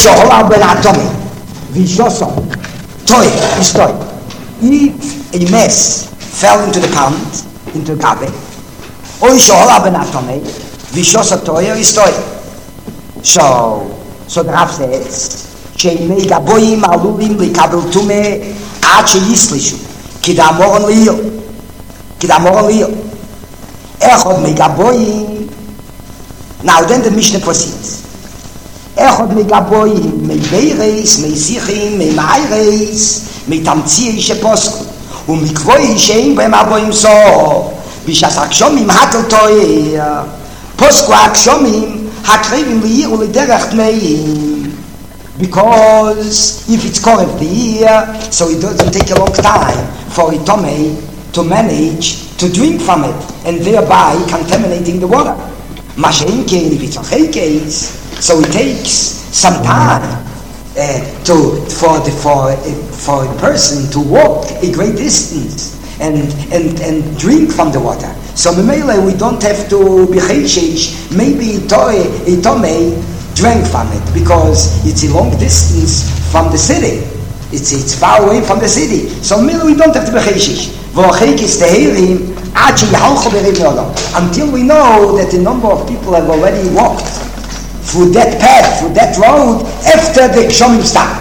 שעולה בין האטומים, וישוסו, toy, is toy. If a mess fell into the pond, into Gabe, or שעולה בין האטומים, וישוסו toy, is toy. So the Rav says, שימי גבויים עלולים לקבל תומה עד שיסלישו, כדאמורן ליל. אחד מגבויים, now then the Mishnah proceeds. אחד מגבויים, מביירס, מסיכים, ממיירס, מתמציא שפוסקו, ומקבוי שאין בהם הבויים סוף, בשעס הקשומים הטל טועה, פוסקו הקשומים, הקריבים לעיר ולדרך תמאים. Because if it's correct the year, so it doesn't take a long time for a tome to manage to drink from it and thereby contaminating the water. Mashenke, if it's a case, so it takes some time for a person to walk a great distance and drink from the water. So Memele, we don't have to be chayshish. Maybe a tome drank from it because it's a long distance from the city. It's far away from the city. So we don't have to be chayshish. Until we know that a number of people have already walked through that path, through that road, after the Kshomim start.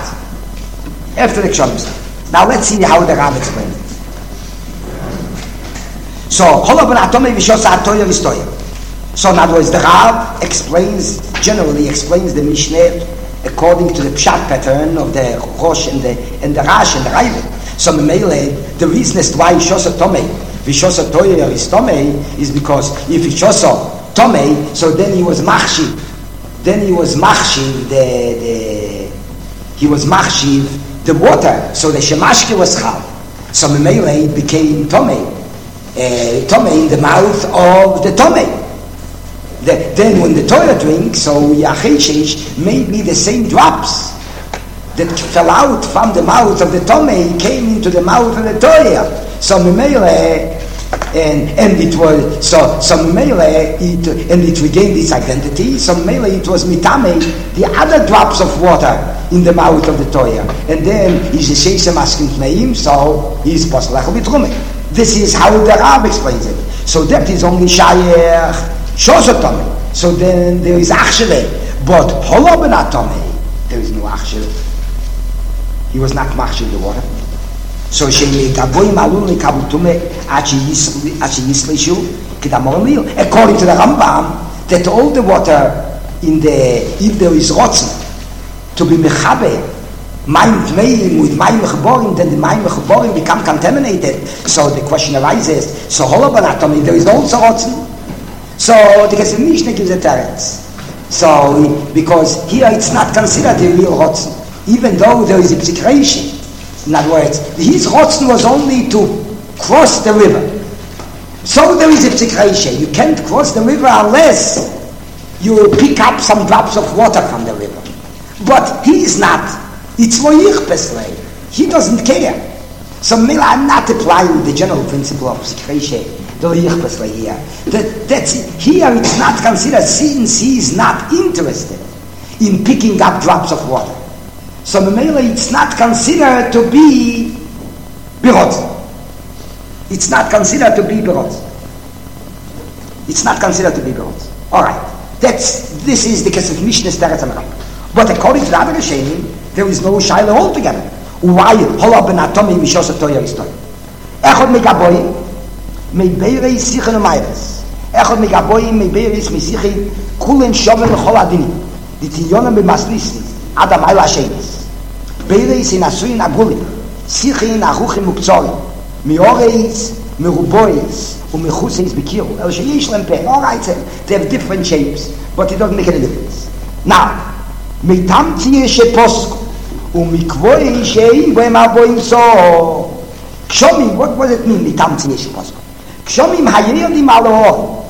Now let's see how the Rav explains it. So, so in other words, the Rav generally explains the Mishnah according to the Pshat pattern of the Rosh and the Rash and the Ravid. So the reason as to why Shosa Tomei, Vishosa Toyer is Tomei, is because if Vishosa Tomei, so then he was Machshiv. The water, so the Shemashki was Chal. So Memele it became Tomei. Tomei in the mouth of the Tomei. Then when the Torah drinks, so Yacheshesh, maybe the same drops that fell out from the mouth of the Tomei came into the mouth of the Torah. So Memele, and it was so Memele it regained its identity. So Memele it was Mitame, the other drops of water in the mouth of the Torah, and then he's a Sheisem asking Tmeim, so he's Poslach Vitrume. This is how the Rav explains it. So that is only Shayach Shosotome. So then there is Achshele, but Holobenatome, there is no Achshele. He was not machshel the water. So according to the Rambam, that all the water if there is rotzen to be mechabe, mayim tmeim with mayim mechaborim, then the mayim mechaborim become contaminated. So the question arises, so holobanatomi, there is also rotzen. So the Kesef Mishnah gives a teretz. So because here it's not considered a real rotzen, even though there is a psikration. In other words, his rotzen was only to cross the river. So there is a psikration. You can't cross the river unless you pick up some drops of water from the river. But he is not. It's loyich peslei. He doesn't care. So I'm not applying the general principle of psikration, the loyich peslei here. That's it. Here it's not considered, since he is not interested in picking up drops of water. So Memele, it's not considered to be birot. It's not considered to be birot. It's not considered to be birot. All right. This is the case of Mishnah's Teretz Amaram. But according to the other Rishonim, there is no Shaila altogether. Why? Hola ben atomi mishos atoya istoy. Echad megaboyim meibeirei sichen umayres. Echad megaboyim meibeirei misichen kulen shoven lechol adinim. Ditiyonam b'maslisin. Adam ayla shenis. Beireis in asuin agulim. Sichen achuchim ukzorim. Mioreis, merubois, umechuseis bekiru. El sheyesh lem pen. All right, they have different shapes, but it doesn't make any difference. Now, mitamtie sheposko, umikvoi sheim boim aboim so. Kshomim, what does it mean, mitamtie sheposko? Kshomim hayerim alo,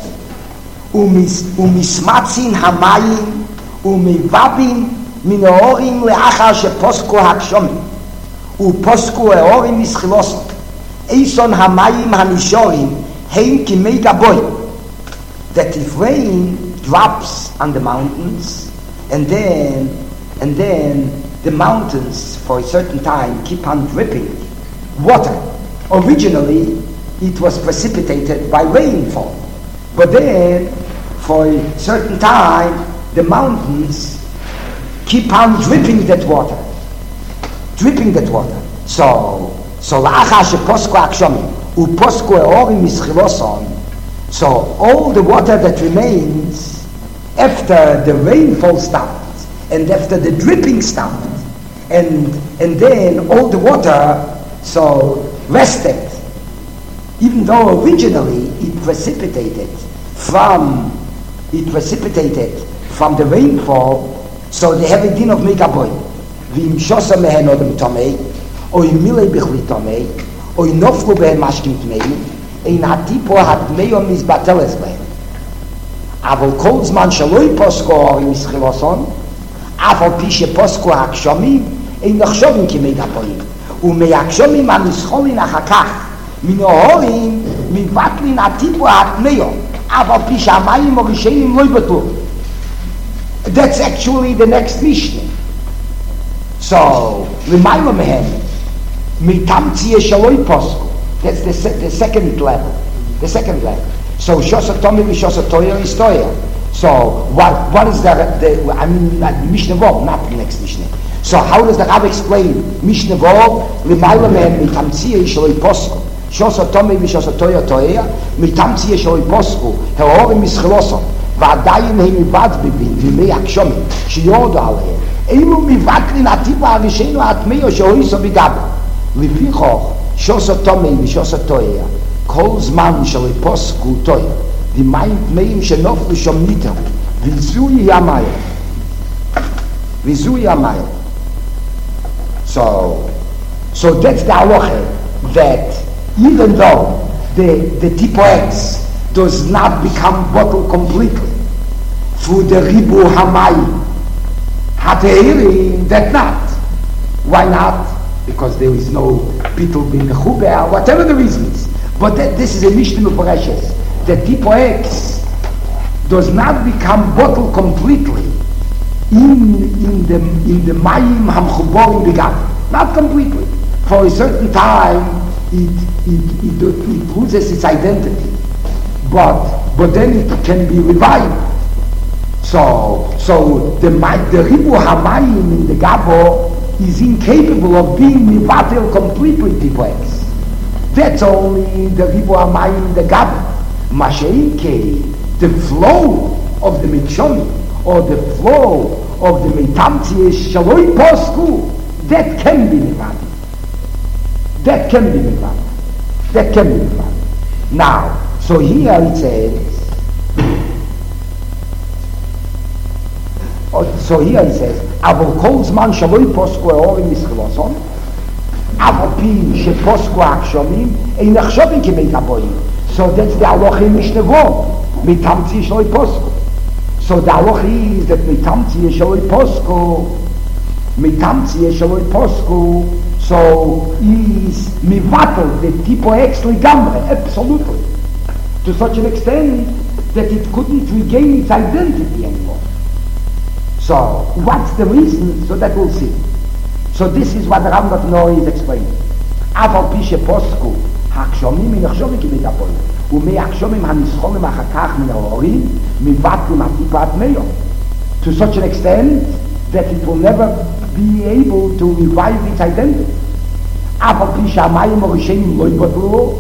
umismatzin hamayim, umivabim, מנאורים לאחר שפוסקו הקשומים ופוסקו האורים מסחילוסו איסון המים הנשורים הם כמי גבוי that if rain drops on the mountains and then and then the mountains for a certain time keep on dripping water. Originally, it was precipitated by rainfall, but then for a certain time, the mountains keep on dripping that water. So la'achar sheposku hagshomim uposku ha'orim mischiloson. So all the water that remains after the rainfall stopped and after the dripping stopped, and then all the water rested, even though originally it precipitated from the rainfall. So they have a din of megaboy. V'im shosa mehen odem tomei, or im milei bichli tomei, or im noflu behen mashkim tomei, ein hatipo hatmeyo mizbateles behen. Avol kol zman shaloi posko orim mischiloson, avol pishe posko hakshomim, ein nachshovim ki megaboyim. ומהגשומים המסחולים אחר כך מן ההורים מבטלין הטיפו התנאו אבל פי שהמים הראשונים לא יבטלו. That's actually the next Mishnah. So למעלה מהם מתמציא שלא יפוסקו. That's the second level. So Shosa Tomi v'Shosa Toya is Toya. So what is the Mishnah Vov, not the next Mishnah. So how does the Rav explain Mishnah Vov? L'mayla mehem mitamtziyah shaloi posku. Shosa Tomi v'Shosa Toya Toya mitamtziyah shaloi posku. Ha'orim mischiloson. ועדיין הם מבדבבים וימי הקשומים שיורדו עליהם אילו מבטלין הטיפה הראשינו הטמאו שהויסו בגבו לפיכך שוסו תומי ושוסו טויה כל זמן שלא פוסקו טויה ומים טמאים שנופלו שם ניתרו וזוהי המים So that's the halacha that even though the tipo X does not become bottled completely through the ribu hamayim hateirim, that not. Why not? Because there is no bittul bin mechubeh, whatever the reasons. But this is a Mishnah Mefarashes. The tipo X does not become bottled completely in the mayim hamchuborim b'gam. Not completely. For a certain time, it loses its identity. But then it can be revived. So the ribu hamayim in the gabo is incapable of being mivatel completely tipo X. That's only the ribu hamayim in the gabo. Masheike, the flow of the mikshomi or the flow of the mitamtzi shaloi posku, that can be mivatel. That can be mivatel. Now, so here it says, Avol kol zman shaloi posku ha'orim mischiloson, Avol pi sheposku ha'akshomim, ein nachshovim ki megaboyim. So that's the halacha in Mishnah Vov, mitamtzi shaloi posku. So the halacha is that mitamtzi shaloi posku, so is mivatel the tipo X legamre, absolutely. To such an extent that it couldn't regain its identity anymore. So, what's the reason? So that we'll see. So this is what the Rambam Noah is explaining. Aval pishe posku, hakshomim in achshomim ki megaboyim, ume hakshomim hanischolim achakach min haorim, mivatlim hatipa atmeyo. To such an extent that it will never be able to revive its identity. Aval pishe hamayim orishenim lo yibotlu,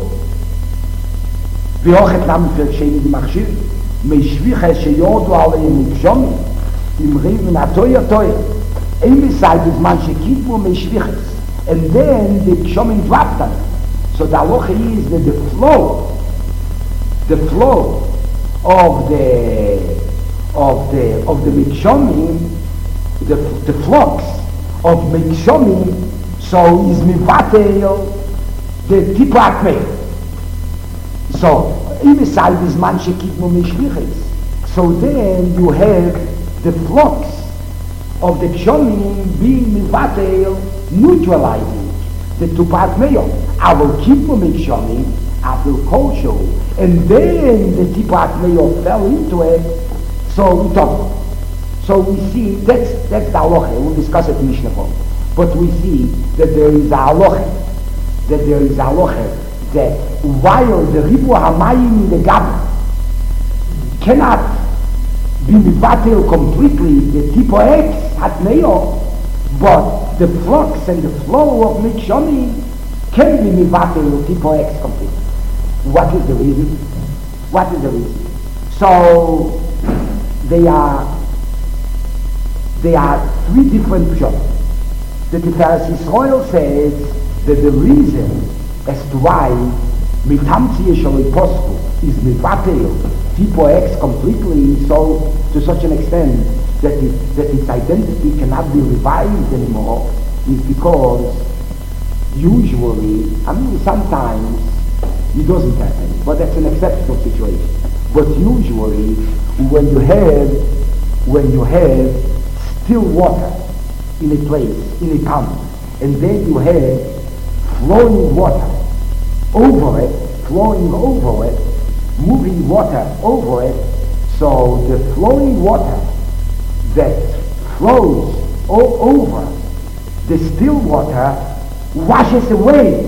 ואוכת למה פרק שני במכשיר משביחה שיורדו עליהם מקשומים עם ריב מן הטויה אין בסייד בזמן שקיפו משביחס and then the kshomin dropped on it. So the halacha is that the flow of the mikshomim, the flux of mikshomim, so is mivatel the tipo akmei. So, inside this man shekitnu mishviches. So then you have the flux of the kshonim being mivatel, neutralizing the tupat meyo. I will keep them in kshonim, I will kosho, and then the tupat meyo fell into it. So we talk. So we see, that's the halacha, we'll discuss it in Mishnah Torah. But we see that there is a halacha, that while the Ribu Hamayim in the Gabra cannot be mivatel completely, the tipo X hatneo, but the flux and the flow of Mikshoni can be mivatel tipo X completely. What is the reason? So they are three different pshat. The Tiferes Yisrael says that the reason as to why mitamtzi yeshaloi posku is mivatel tipo X completely, so to such an extent that its identity cannot be revived anymore, is because usually, sometimes it doesn't happen, but that's an exceptional situation. But usually, when you have still water in a place, in a pond, and then you have flowing water over it, moving water over it, so the flowing water that flows over the still water washes away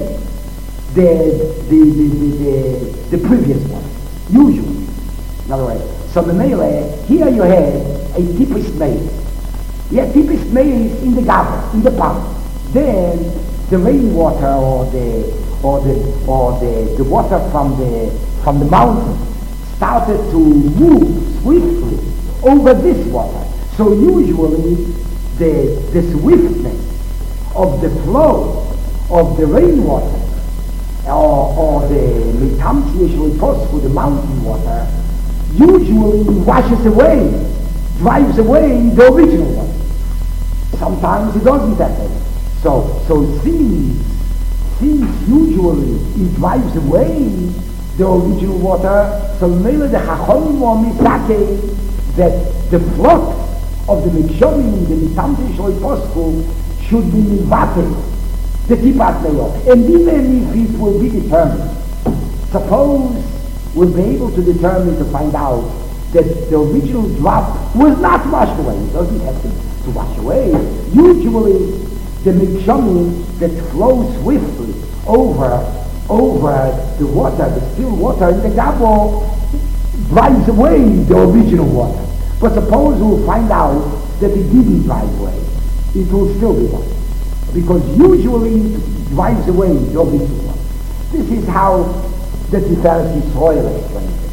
the previous one, usually. In other words, so the Mele, here you have a typisch maize. Yeah, typisch maize in the garden, in the pond. Then the rainwater or the water from the mountain started to move swiftly over this water. So usually the swiftness of the flow of the rainwater or the mitamtzi yeshaloi posku, the mountain water, usually washes away, drives away the original one. Sometimes it doesn't happen. So since usually it drives away the original water, so maybe the Chachamim or Misake, that the flux of the Mikshomim, the mitamtzi yeshaloi posku, should be mivatel, the tipat leyo. And even if it will be determined, suppose we'll be able to determine, to find out that the original drop was not washed away. It doesn't have to wash away. Usually the Mikshomim that flows swiftly over the water, the still water in the Gabo, drives away the original water. But suppose we'll find out that it didn't drive away. It will still be washed, because usually it drives away the original one. This is how the Tiferes Yisrael explains it.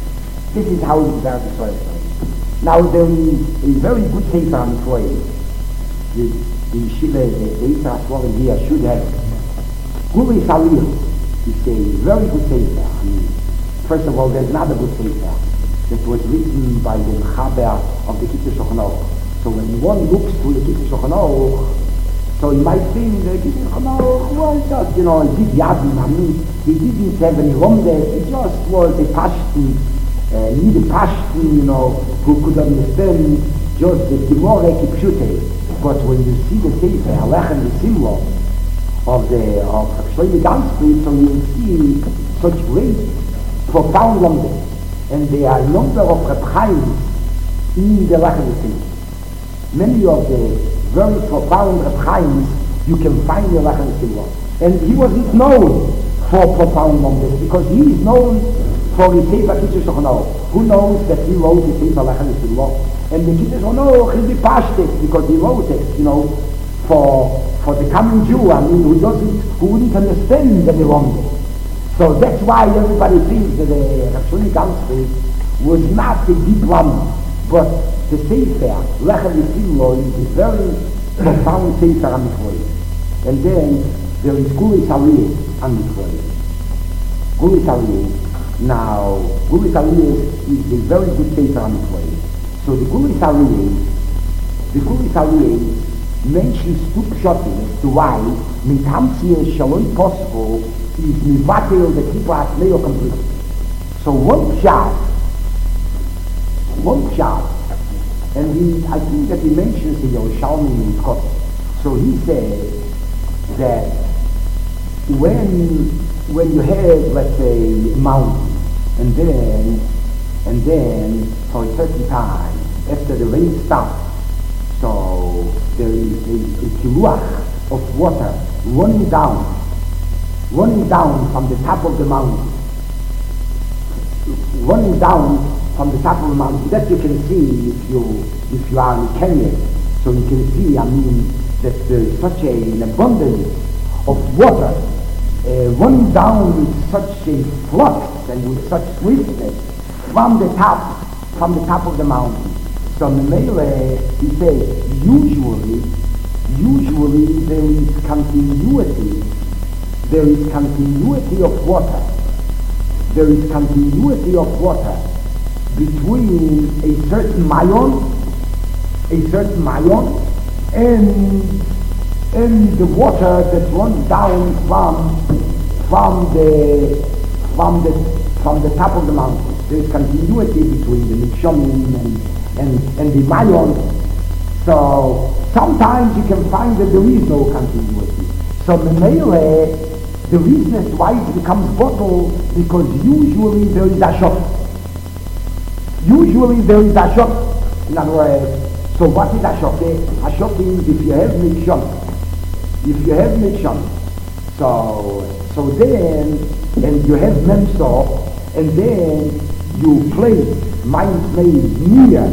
Now there is a very good sefer on the way. The yeshiva, the Eisar Ashwarim here should have it. Guri Salil is a very good sefer. First of all, there's another good sefer that was written by the Mechaber of the Kitzur Shulchan Aruch. So when one looks to the Kitzur Shulchan Aruch, so you might think the Kitzur Shulchan Aruch was just, a big yadim. He didn't have any Romdes. It just was a Pashti, needed Pashti, who could understand just the Gemara Kipshute. But when you see the Sefer, Alechem V'Simlo, of Shlomo Gamsfried, so you see such great, profound Romdes. And there are a number of Reb Chaim in the Alechem V'Simlo. Many of the very profound Reb Chaim you can find in the Alechem V'Simlo. And he wasn't known for profound Romdes, because he is known for the Sefer Kitzur Shulchan Aruch. Who knows that he wrote the Sefer Alechem V'Simlo? And the Kitzur Shulchan Aruch is the Pashtet, because he wrote it, for the common Jew, who wouldn't understand the Romdes. So that's why everybody thinks that Rav Shlomo Gamsfried was not a deep Rambam, but the Sefer Lechem V'Simlo is a very profound Sefer on the way. And then there is Guri Salil on the way. Guri Salil. Now, Guri Salil is a very good Sefer on the way. So the Guri Salil mentions two pshatim as to why mitamtzi yeshaloi posku is mivatel the kippur hatneo completely. So one pshat, and I think that he mentions in Yerushalmi in his Kotel. So he says that when you have, let's say, a mountain, and then for a certain time, after the rain stops, there is a kiluach of water running down from the top of the mountain, running down from the top of the mountain. That you can see if you are in Kenya. So you can see, that there is such an abundance of water running down with such a flux and with such swiftness from the top of the mountain. So Memele, he says, usually there is continuity. There is continuity of water. There is continuity of water between a certain mayon and the water that runs down from the top of the mountain. There is continuity between the Nishomim and the mayon. So sometimes you can find that there is no continuity. So Memele, the reason as why it becomes bottled, because usually there is a shock. In other words, so what is a shock? A shock is if you have mikshon. So then, and you have memso, and then you place mind made near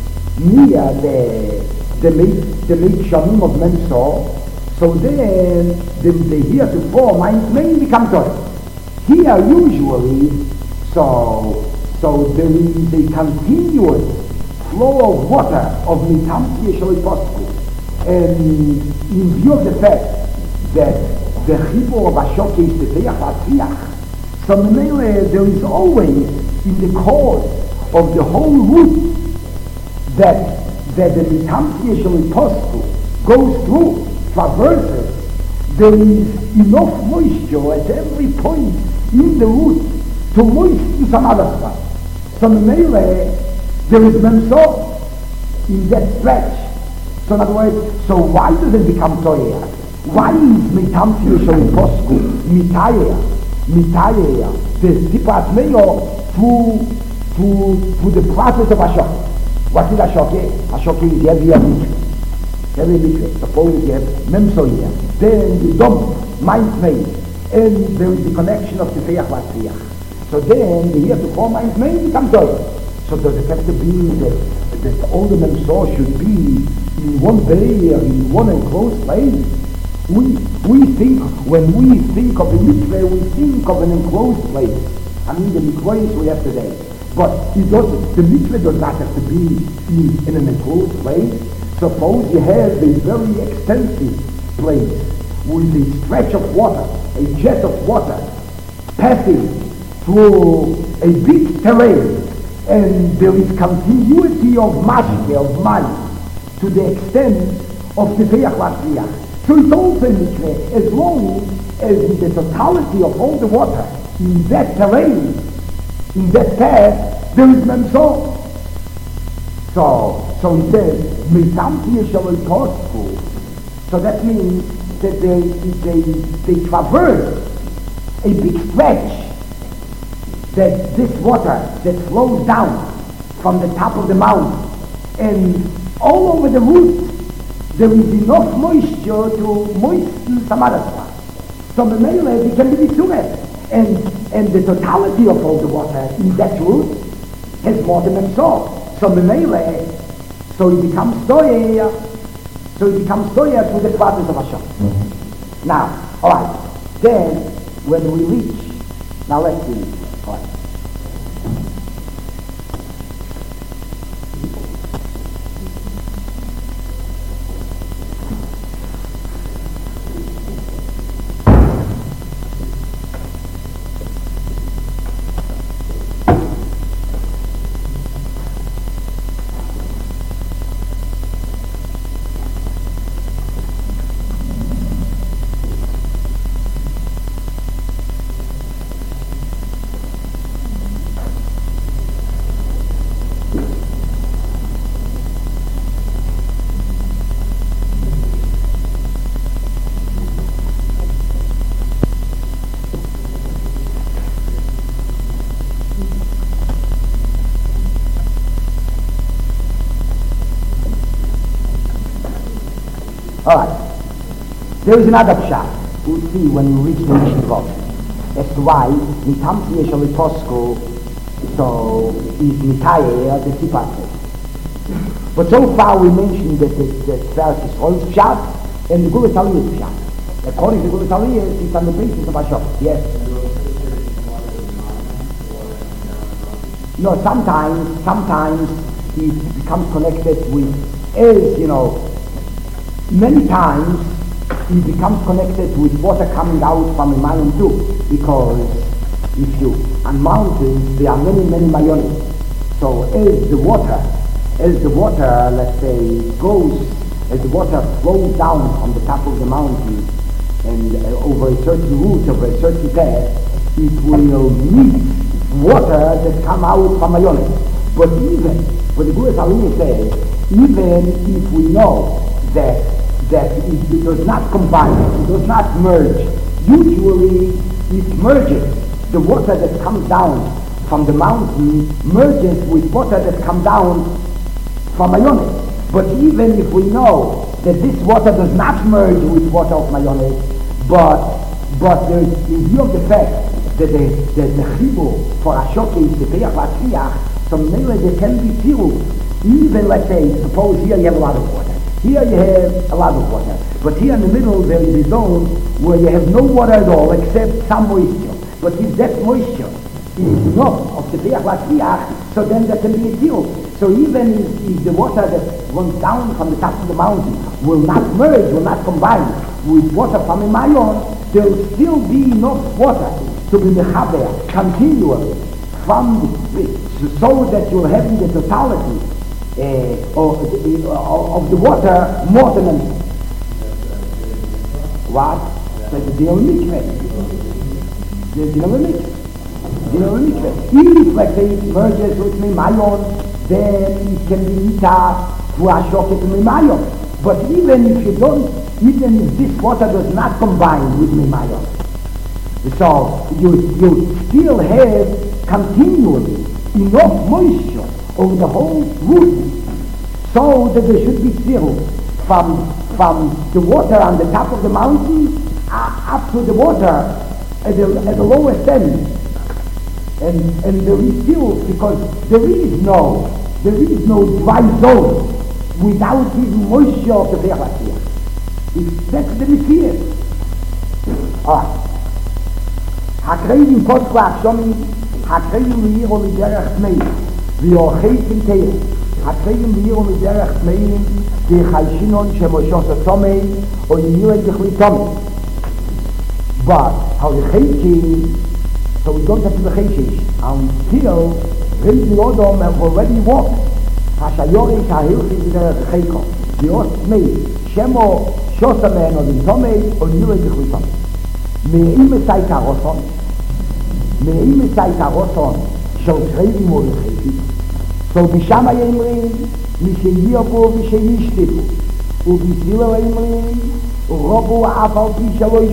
the mikshon of memso. So then the heretofore mind may become toy. Here usually, so there is a continuous flow of water of mitamti shaliposku, and in view of the fact that the chibur of Ashoke is the Teach Vatziach, so there is always in the course of the whole route that the mitamti shaliposku goes through, traverses, there is enough moisture at every point in the route to moisten some other spot. So there is memso in that stretch. So in other words, so why does it become toyer? Why is mitamti shaliposku mitaya the tipat meyo to the process of Ashok? What is Ashok? Ashok is every mikveh. Suppose you have memso here, then you dump mind made, and there is the connection of the Teach Vatziach. So then the heretofore mind made becomes toyer. So does it have to be that all the memso should be in one bay or in one enclosed place? We think, when we think of a mikveh, we think of an enclosed place. The mikvahs we have today. But the mikveh does not have to be in an enclosed place. Suppose you have a very extensive place with a stretch of water, a jet of water, passing through a big terrain, and there is continuity of mashke, of mind, to the extent of the Teach Vatziach. So it's also mikveh, as long as in the totality of all the water, in that terrain, in that path, there is memso. So he says, mitamti shaliposku. So that means that they traverse a big stretch, that this water that flows down from the top of the mountain, and all over the route there is enough moisture to moisten some other spot. So the Memele can be mitzuret, and the totality of all the water in that route has more than memso. So Memele, so it becomes toyer through the process of Hashem. Now, all right. Then when we reach, now let's see. All right. Alright. There is another pshat. We'll see when we reach the Yeshivot. As to why, Nitamti Yeshali Posco, so is Mikaye, the Tipat. But so far we mentioned that the Tveras Yisrael is pshat, and the Gulas Aliyah is pshat. According to the Gulas Aliyah, it's on the basis of Ashok. Yes? No, sometimes it becomes connected with, as you know, many times it becomes connected with water coming out from a mayon too, because if you, on mountains, there are many mayonim. So as the water, let's say, goes, as the water flows down from the top of the mountain and over a certain route, over a certain path, it will meet water that come out from mayonim. But even, what the Gulas Aliyah says, even if we know that it does not combine, it does not merge. Usually it merges. The water that comes down from the mountain merges with water that comes down from Mayones. But even if we know that this water does not merge with water of Mayones, but there is, in view of the fact that the chibur for Ashoke is the Peach Latzliach, so maybe there can be tiruf. Even, let's say, suppose here you have a lot of water. Here you have a lot of water, but here in the middle there is a zone where you have no water at all except some moisture. But if that moisture is enough of the Peach Latzliach, so then there can be a deal. So even if the water that runs down from the top of the mountain will not merge, will not combine with water from a mayon, there will still be enough water to be mechaber continually so that you'll have the totality of the water more than anything. What? That's the deal with mikveh. The deal with mikveh. Deal with mikveh. If, let's say, it merges with mayon, then it can be nita to Ashoket mayon. But even if you don't, even if this water does not combine with mayon, so you still have continually enough moisture over the whole root, so that there should be still from the water on the top of the mountain up to the water at the lowest end, and there is still, because there is no dry zone without this moisture of the Peach. That's the Messiah. Alright. Hakreidim Posku Akshomi, Hakreidim V'yiro Miderech Tmeim, V'yorcheitim Teir, Hakreidim V'yiro Miderech Tmeim, V'chayshinon Shemoshos Atomei, O Yirei Tichli Tomei. But, how the Chayshim, so we don't have to be Chayshish, until Reizin Odom have already walked. Hashayorish HaHilchi Miderech Chayko, V'yos Tmei, Shemo Shosamen O Tomei, O Yirei Tichli Tomei. Me'im esay taroson shel kreidim ulechayim, so bisham hayemrim misheyiabu v'sheyishtibu ubisilo hayemrim robu afal pi shelo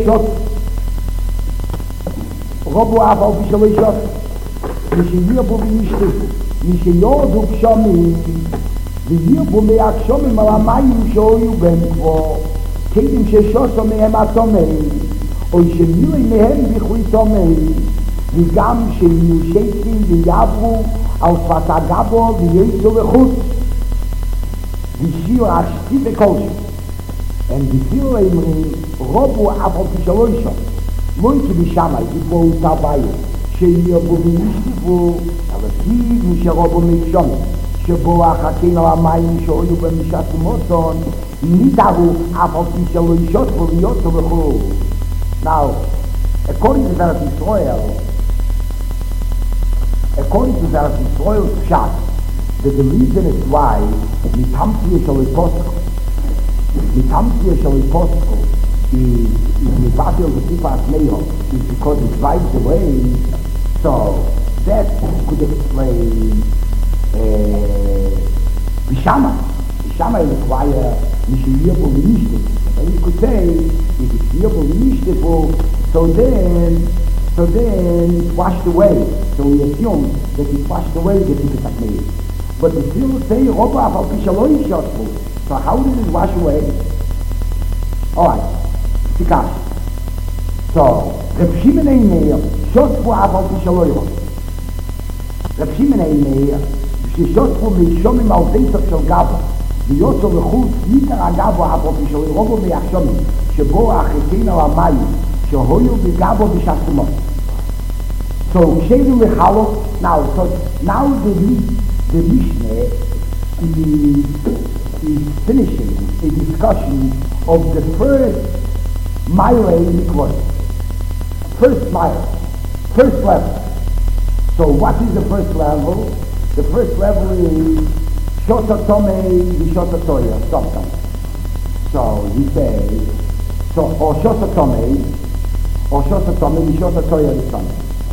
yishot misheyiabu v'yishtibu misheyodu kshamim v'yiabu me'akshomim al hamayim shoyu ben kvo kedim sheshoso me'em atomei או שמילוי מהם בכלי תומי, וגם שיהיו שייכים ויעברו על שפת הגבו וייצאו לחוץ, ושיר השתי בקולשו. הם בפילו אמרים, רובו אף על פי שם, לא כי בשמי, יתבואו תרבאי, שיהיו וישתפו, אבל כי משרובו מקשום, שבו החכים על המים שהיו במשת ומוצון, נידרו אף על פי שלושות ויוצאו לחוץ. Now, according to Zerat Yisrael's pshat, that the reason is why Mitamti Yeshali Posco is Mivatil the Tipas Meyo is because it drives away. So that could explain Bishama require Mishiyabo Vinishtik. And you could say, if it's Yiyabo Vinishtik, so then it's washed away. So we assume that it's washed away the Tipas Meyo. But we still say Roba Afal Pishaloi Shotfu. So how did it wash away? Alright, תיקח. So, רב שמעון אומר, שוספו אף על פי שלא יראה. רב שמעון אומר, ששוספו מישומים על ביתו של גבו, ויוצא לחוץ ניתר הגבו אף על פי שלא יראה בו מיחשומים, שבו החתין על המים, שהויו בגבו בשסמות. So, Ksherim Lechalo, now the Mishnah is finishing a discussion of the first mile in the Mikvot. First mile, first level. So what is the first level? The first level is Shota Tomei V'Shota Toya, stop time. So he says, or Shota Tomei V'Shota Toya V'Shota.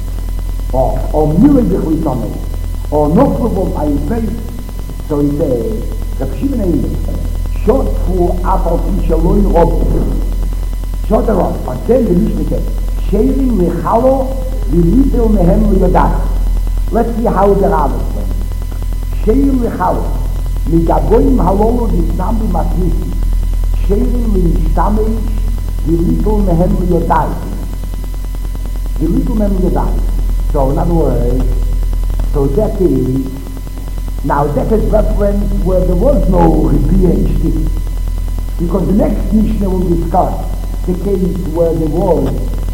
Or Mille B'Chui Tomei, or Noflubom Ein Faith. So he says, Reb Shimon Eimer, Shot Fu Apal Kishaloi Rob. Shot Rob, but then the Mishnah says, Sherim Lechalo V'Litel Mehem L'Yodat. Let's see how the Rabbah says. Sherim Lechalo Migaboim Halolo V'Snam B'Matnisi. Sherim L'Ishtamei V'Litel Mehem L'Yodat. V'Litel Mehem L'Yodat. So in other words, so that is reference where there was no PhD. Because the next Mishnah will discuss the case where there was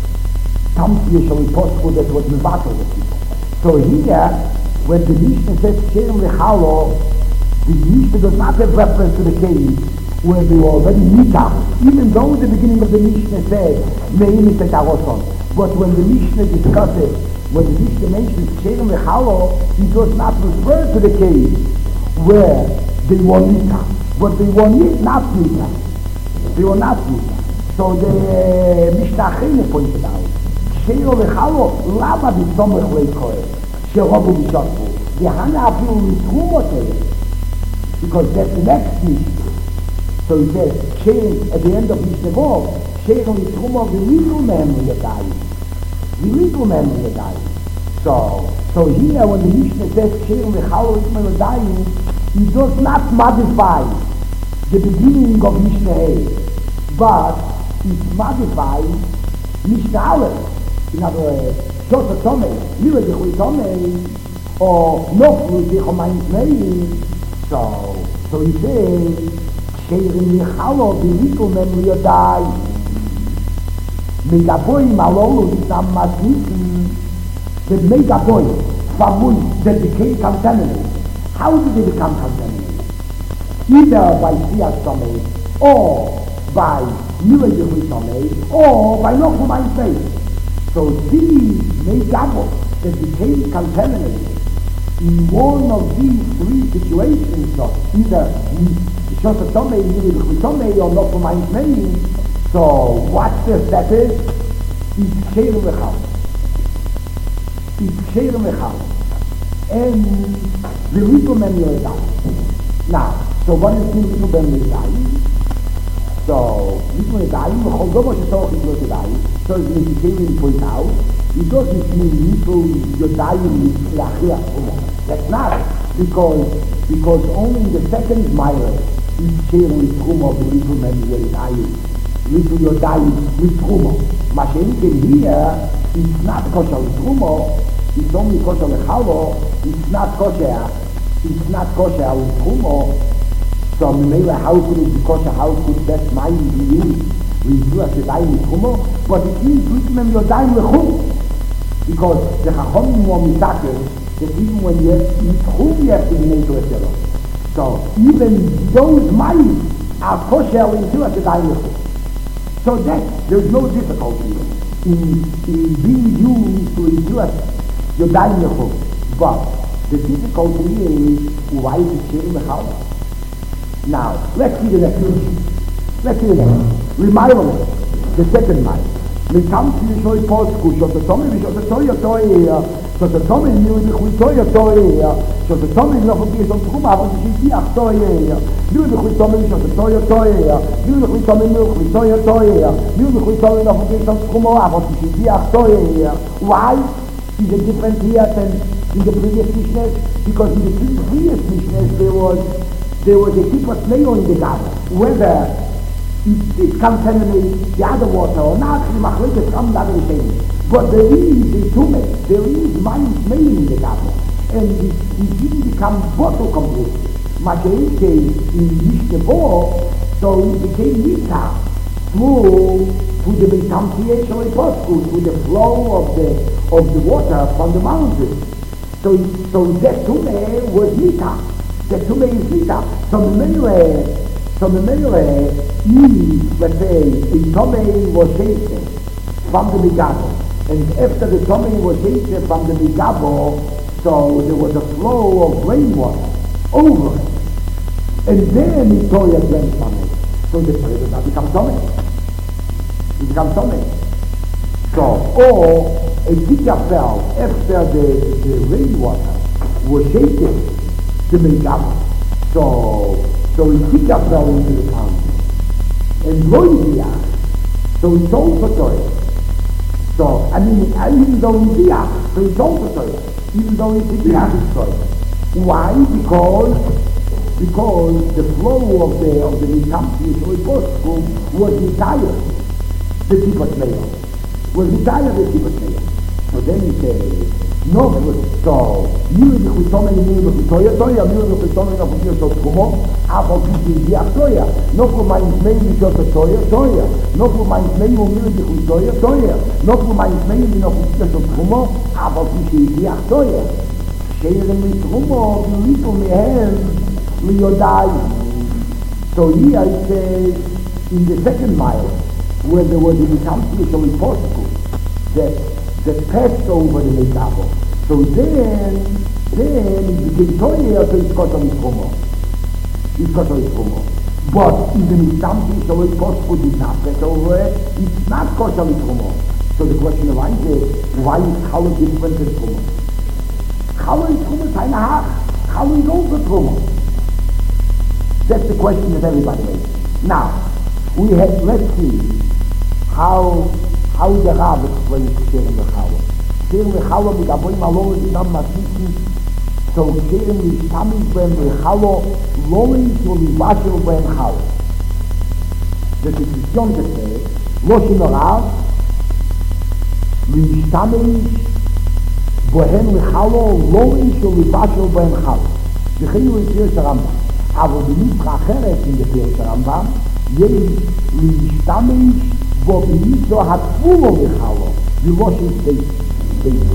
Tamsi shall be possible that was Mevatel the people. So here, when the Mishnah says Sherem Lechalo, the Mishnah does not have reference to the case where they were already Nikah, even though the beginning of the Mishnah said Me'im et Aroson. But when the Mishnah discusses, when the Mishnah mentions Sherem Lechalo, it does not refer to the case where they were Nikah, but they were not Nikah. They were not Nikah. So the Mishnah Achene pointed out, Sherem Lechalo, Lama B'Tomech Leikoe, Sherobu B'Shotfu, V'Hana Afilu Mitrumote, because that's the next Mishnah. So he says, Sherem, at the end of Mishnah Vov, Sherem Mitrumo V'Litul Mehem L'Yadayim. The legal memory of dying. So here when the Mishnah says Sherem Lechalo Ismail Adayim, he does not modify the beginning of Mishnah A, but it modifies Mishnah Aleph. In other words, Shota Tomei, Mila Dechui Tomei, or Noflu Dechomayim Tmeim. So he says Sherem Lechalo the legal memory of dying. Megaboim alolu Isam Matnisi, the Megaboim, Famun, that became contaminated. How did they become contaminated? Either by Siyas Tomei, or by Milay Tomei, or by Nochumayim Faith. So these Megaboim that became contaminated in one of these three situations, so either Shota Tomei, Milay Tomei, or Nochumayim Faith. So what the status is Sherem Lechalo. It's Sherem Lechalo. And the little man Yodaim. Now, so what is the little man Yodaim? So, little Yodaim, Chodomo Shetoch is Yodaim. So as the Sherem point out, it doesn't mean little Yodaim is Lachiach Chumo. That's not, because only in the second mile is Sherem Chumo of the little man Yodaim. Little Yodaim with Trumo. Mashenken here, it's not kosher with Trumo, it's only kosher with Chalo, it's not kosher with Trumo. So Mimela, how could it be kosher, how could that mind be used with Yodaim with Trumo? But it means with Yodaim with Chum. Because the Chachomim were mitakel, that even when you eat Chum, you have to be made to a zero. So even those minds are kosher with Yodaim with Chum. So that there's no difficulty in being used to induce Yodaim Lechum. But the difficulty is why is it Sherem Lechalo? Now, let's see the next one. Remind the second mile. We come to the Shoy Posku, Shota Tomei, Shota Toya Toya, Shota Tomei, Mili B'Chui Toya Toya, Shota Tomei, Nofu B'Yesam Tchum, Avon B'Shikiach Toya, Mili B'Chui Tomei, Shota Toya Toya, Mili B'Chui Tomei, Mili Toya Toya, Mili B'Chui Tomei, Nofu B'Yesam Tchum, Avon B'Shikiach Toya. Why is it different here than in the previous Mishnahs? Because in the previous Mishnahs there was a Kippur Tneo in the Gada, whether it contaminates the other water or not, the machlekes from the other thing. But there is a tumor, there is mind made in the gabel, and it didn't become bottle completely. Makeike in Mishnah, so it became nita through the contamination of the through the flow of the water from the mountain. So that tumor was nita. That tumor is nita. So the melee is, let's say, the tumor was taken from the Migabo. And after the tumor was taken from the Migabo, so there was a flow of rainwater over it. And then the Torah drank from it. So the Torah does not become tumor. It becomes tumor. So, or a teacher fell after the rainwater was shaken to make up. So a teacher fell into the pond. And Loidia, so it's also Torah. So, even though it's Diach, so it's also Torah. Even though it's Diach, it's Torah. Why? Because the flow of the Nitamti, so it was retired, the Tippot Meir. Was retired, the Tippot Meir. So then he says, no, so, Miru B'chutomei, Miru B'chutoya, Toya, Miru B'chutomei, no, B'chutoya, so Tchumo, Avo B'chutoya, Diach, Toya, no, for my Mei, B'chutoya, Toya, no, for my Mei, Miru B'chutoya, Toya, no, for my Mei, no, B'chutoya, so Tchumo, Avo B'chutoya, Diach, Toya. Sheirem L'Tchumo, B'lipo Mehem, so here it says in the second mile where there was a Nitamti so impossible that passed over the Megabo. So then it became Toya, so it's got on its Homo. It's got on its Homo. But if the Nitamti so impossible did not pass over it, it's not got on its Homo. So the question arises, why is Challah different than Homo? Challah is Homo, it's eine Hach. Challah is also Homo. That's the question that everybody makes. Now, let's see how the Rav explains Keren L'Challah. Keren L'Challah mit Aboim Alol Yidam Masiki, so Keren L'Shtamish Ben L'Challah Loli to L'Vashel Ben Challah. Das ist die Sion gesagt, Loshin Rav L'Shtamish Bohem L'Challah Loli to L'Vashel Ben Challah. וכאילו יציר שרמב"ם. אבל בנפחה אחרת in the Pirush Rambam, יש להשתמש בו בניסו התפולו לחלו, ולא של סייפו.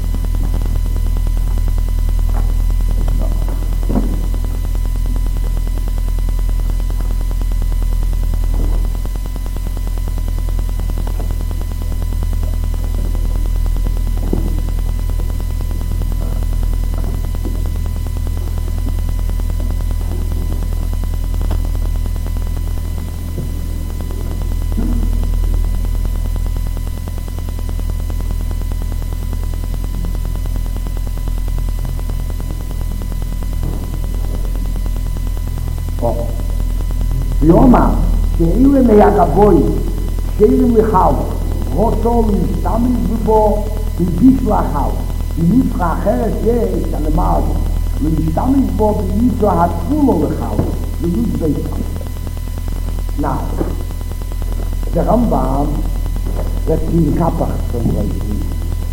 ויאמר שאלה מהגבוי שאלה לחל רוצו להשתמש בו בביס לחל בנפחה אחרת יש הנאמר להשתמש בו בניסו התפולו לחל בלוז ביסה. Now, the Rambam that's in Kapach translation.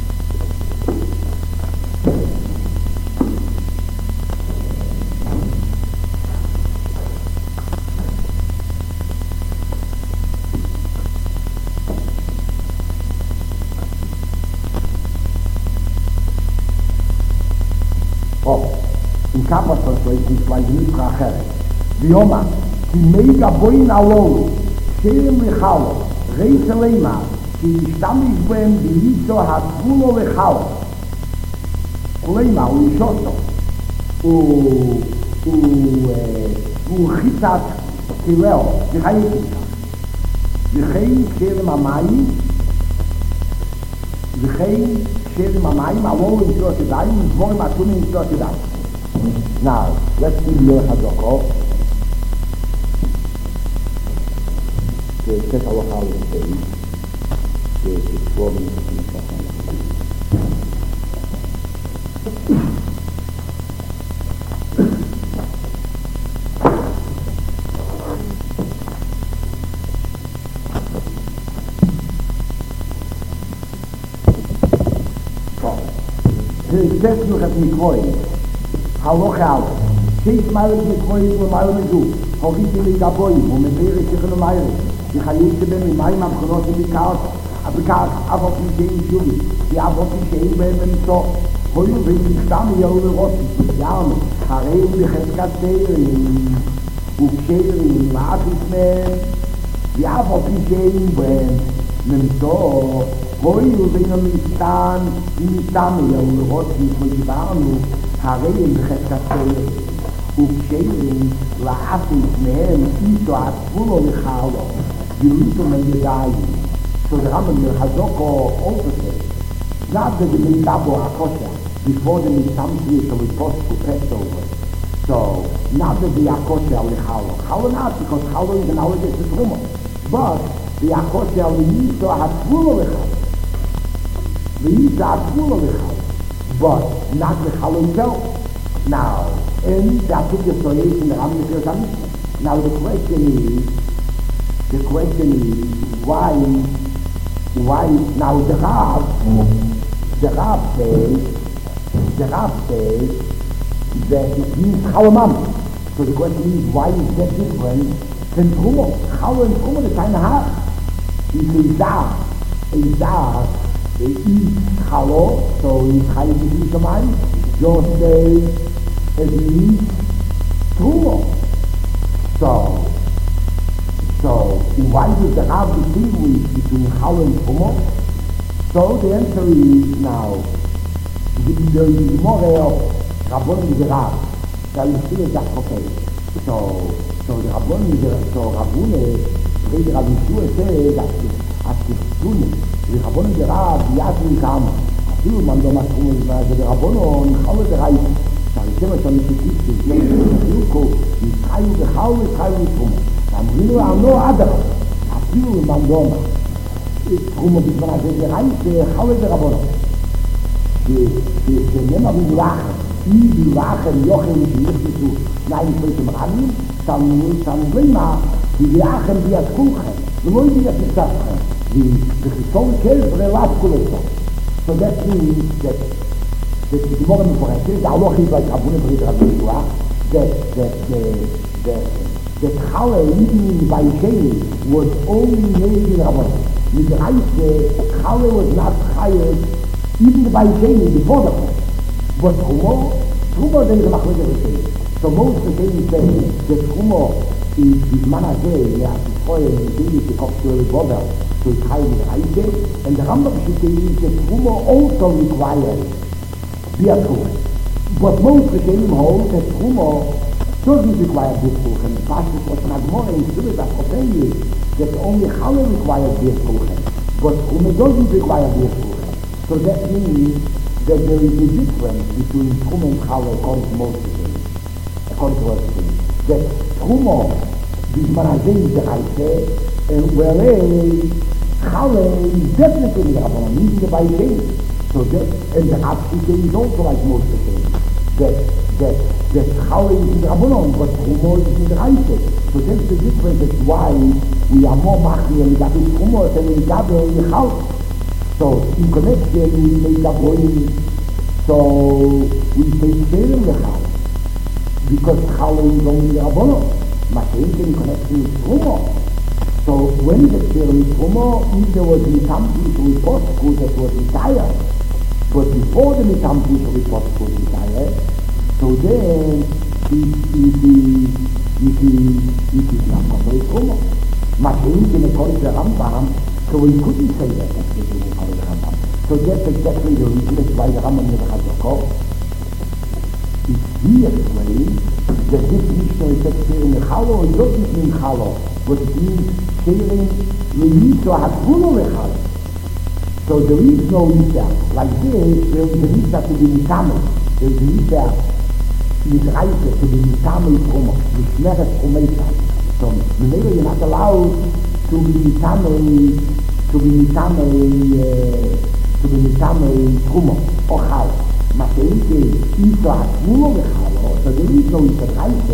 In Kappas translation it's like Nifra Acheret. V'yoma, ki mega boin alolu, sherem lechalo, reis eleima, ki nishtamish ben b'yiso hatvulo lechalo. Oleima, u ishoto, u chitat kileo, v'chayekita. V'chei sherem amayim, v'chei sherem amayim, alolu in shirot yadayim, v'dvorim atunim in shirot yadayim. Now, let's see Yer HaZoko. Take a look how it says. It's 12 minutes in the second. besetzt noch das Mikvoi. Haloche alle. Steht mal in Mikvoi und mal in Zu. Hochite mit Aboi, und mit Beere sich in der Meire. Die Chayute bin mit meinem Abgenos in die Karte. Aber Karte, aber von den Jungen. Die aber von den Jungen so. Heute bin ich stamme ja ohne Rotten. Ja, Harei und die Cheskatzerin. Und Scherin, Latifmen. Die aber von den Jungen. Nimm so. Heute bin ich stamme ja ohne Rotten. Und die Warnung. Harei und die Cheskatzerin. וקשרים לאפיס מהם איתו עצבולו לחלו יוריתו מידיים שדרם מרחזוקו אופסה נעד דמיטבו הקושה before the Mitzamti so we post to Passover so not the Akosha לחלו חלו not because חלו is an allergy to Truma but the Akosha לאיתו עצבולו לחלו לאיתו עצבולו לחלו but not לחלו itself now and that took the story in the Ramah. Now the question is why now the Rav says that it means Chalamam. So the question is why is that different than Trumo? Chalo and Trumo is kind of hard. If Izar is Chalo, so it's Chalim B'Yishamai, just say it means Trumo. So why does the Rav distinguish between Chalo and Trumo? So the answer is now, the Gemara of Rabbon is the Rav. So you see that okay. So the Rabbon is so Rabbune, the Rav Yeshua says that as the student, the Rabbon is the Rav, Yasmin Kama. Afילו man do Trumo is the Rabbonon, Chalo the Rav. שהרשם אתה מפתיק שזה יהיו כה יתחיו בחל ויתחיו לתרומו ואמרינו ענו עד הרב אפילו למנדומה תרומו בזמן הזה זה רעי שחל ורבונו שנאמר בלחם בלחם יוחם שנכנסו שניים פריטים רבים שנאמר בלחם ביד כולכם ולא ביד נצחכם וחיסון כל ברלת כולכם so that means that the Gemara Meforeshit, the Halacha is like Abuna B'Rit Rabbi Yeshua, that Chala even in Vaisheni was only made in Rabbana. With the Chala was not hired even in Vaisheni before the Chol. But Trumo then is a Machloek Rishonim. So most Rishonim say that Trumo is Bizman Hazeh, Yisrael, and Yiddish, the Kopshul Bovel, so it's hired with Raise, and the Rambam should say that Trumo also requires but most Rishonim hold that Trumo doesn't require this Kulchen. The Pasuk was an Agmora in Shuvah that will tell you that only Chala requires this Kulchen, but Trumo doesn't require this Kulchen. So that means that there is a difference between Trumo and Chala according to most Rishonim. According to what Rishonim. That Trumo, Bizman Hazeh is the Raise, and whereas Chala is definitely the Rabbanon, even the Vaisheni. So that, and the Abshike is also like most of them, that Chala is in the Rabbanon, but Trumo is in the Raise. So that's the difference, that's why we are more machmir in Gabi Trumo than in Gabi in Chala. So in connection we make a point, so we say Sherem Lechala, because Chala is only the Rabbanon, Mashenke in connection with Trumo. So when the Sherem Trumo, if there was something to report, that was retired, but before the Mitam people report to the diet, so then it is not properly Trumo. Mashenke in according to the Rambam, so we couldn't say that that's the Rambam. So that's exactly the reason that's why the Rambam never has a call. It's here explained that this Mishnah is sharing the Chalo, it doesn't mean Chalo, but it means sharing Leito Hatbulo Lechalo. So there is no Isha. Like this, there is an Isha to be Mitamel. There is an Isha with Reise to be Mitamel Trumo, with Meret Trumeita. So, maybe you're not allowed to be Mitamel Trumo, or Chalo. Mashenke, Isha Hatbulo Lechalo, so there is no Isha Reise,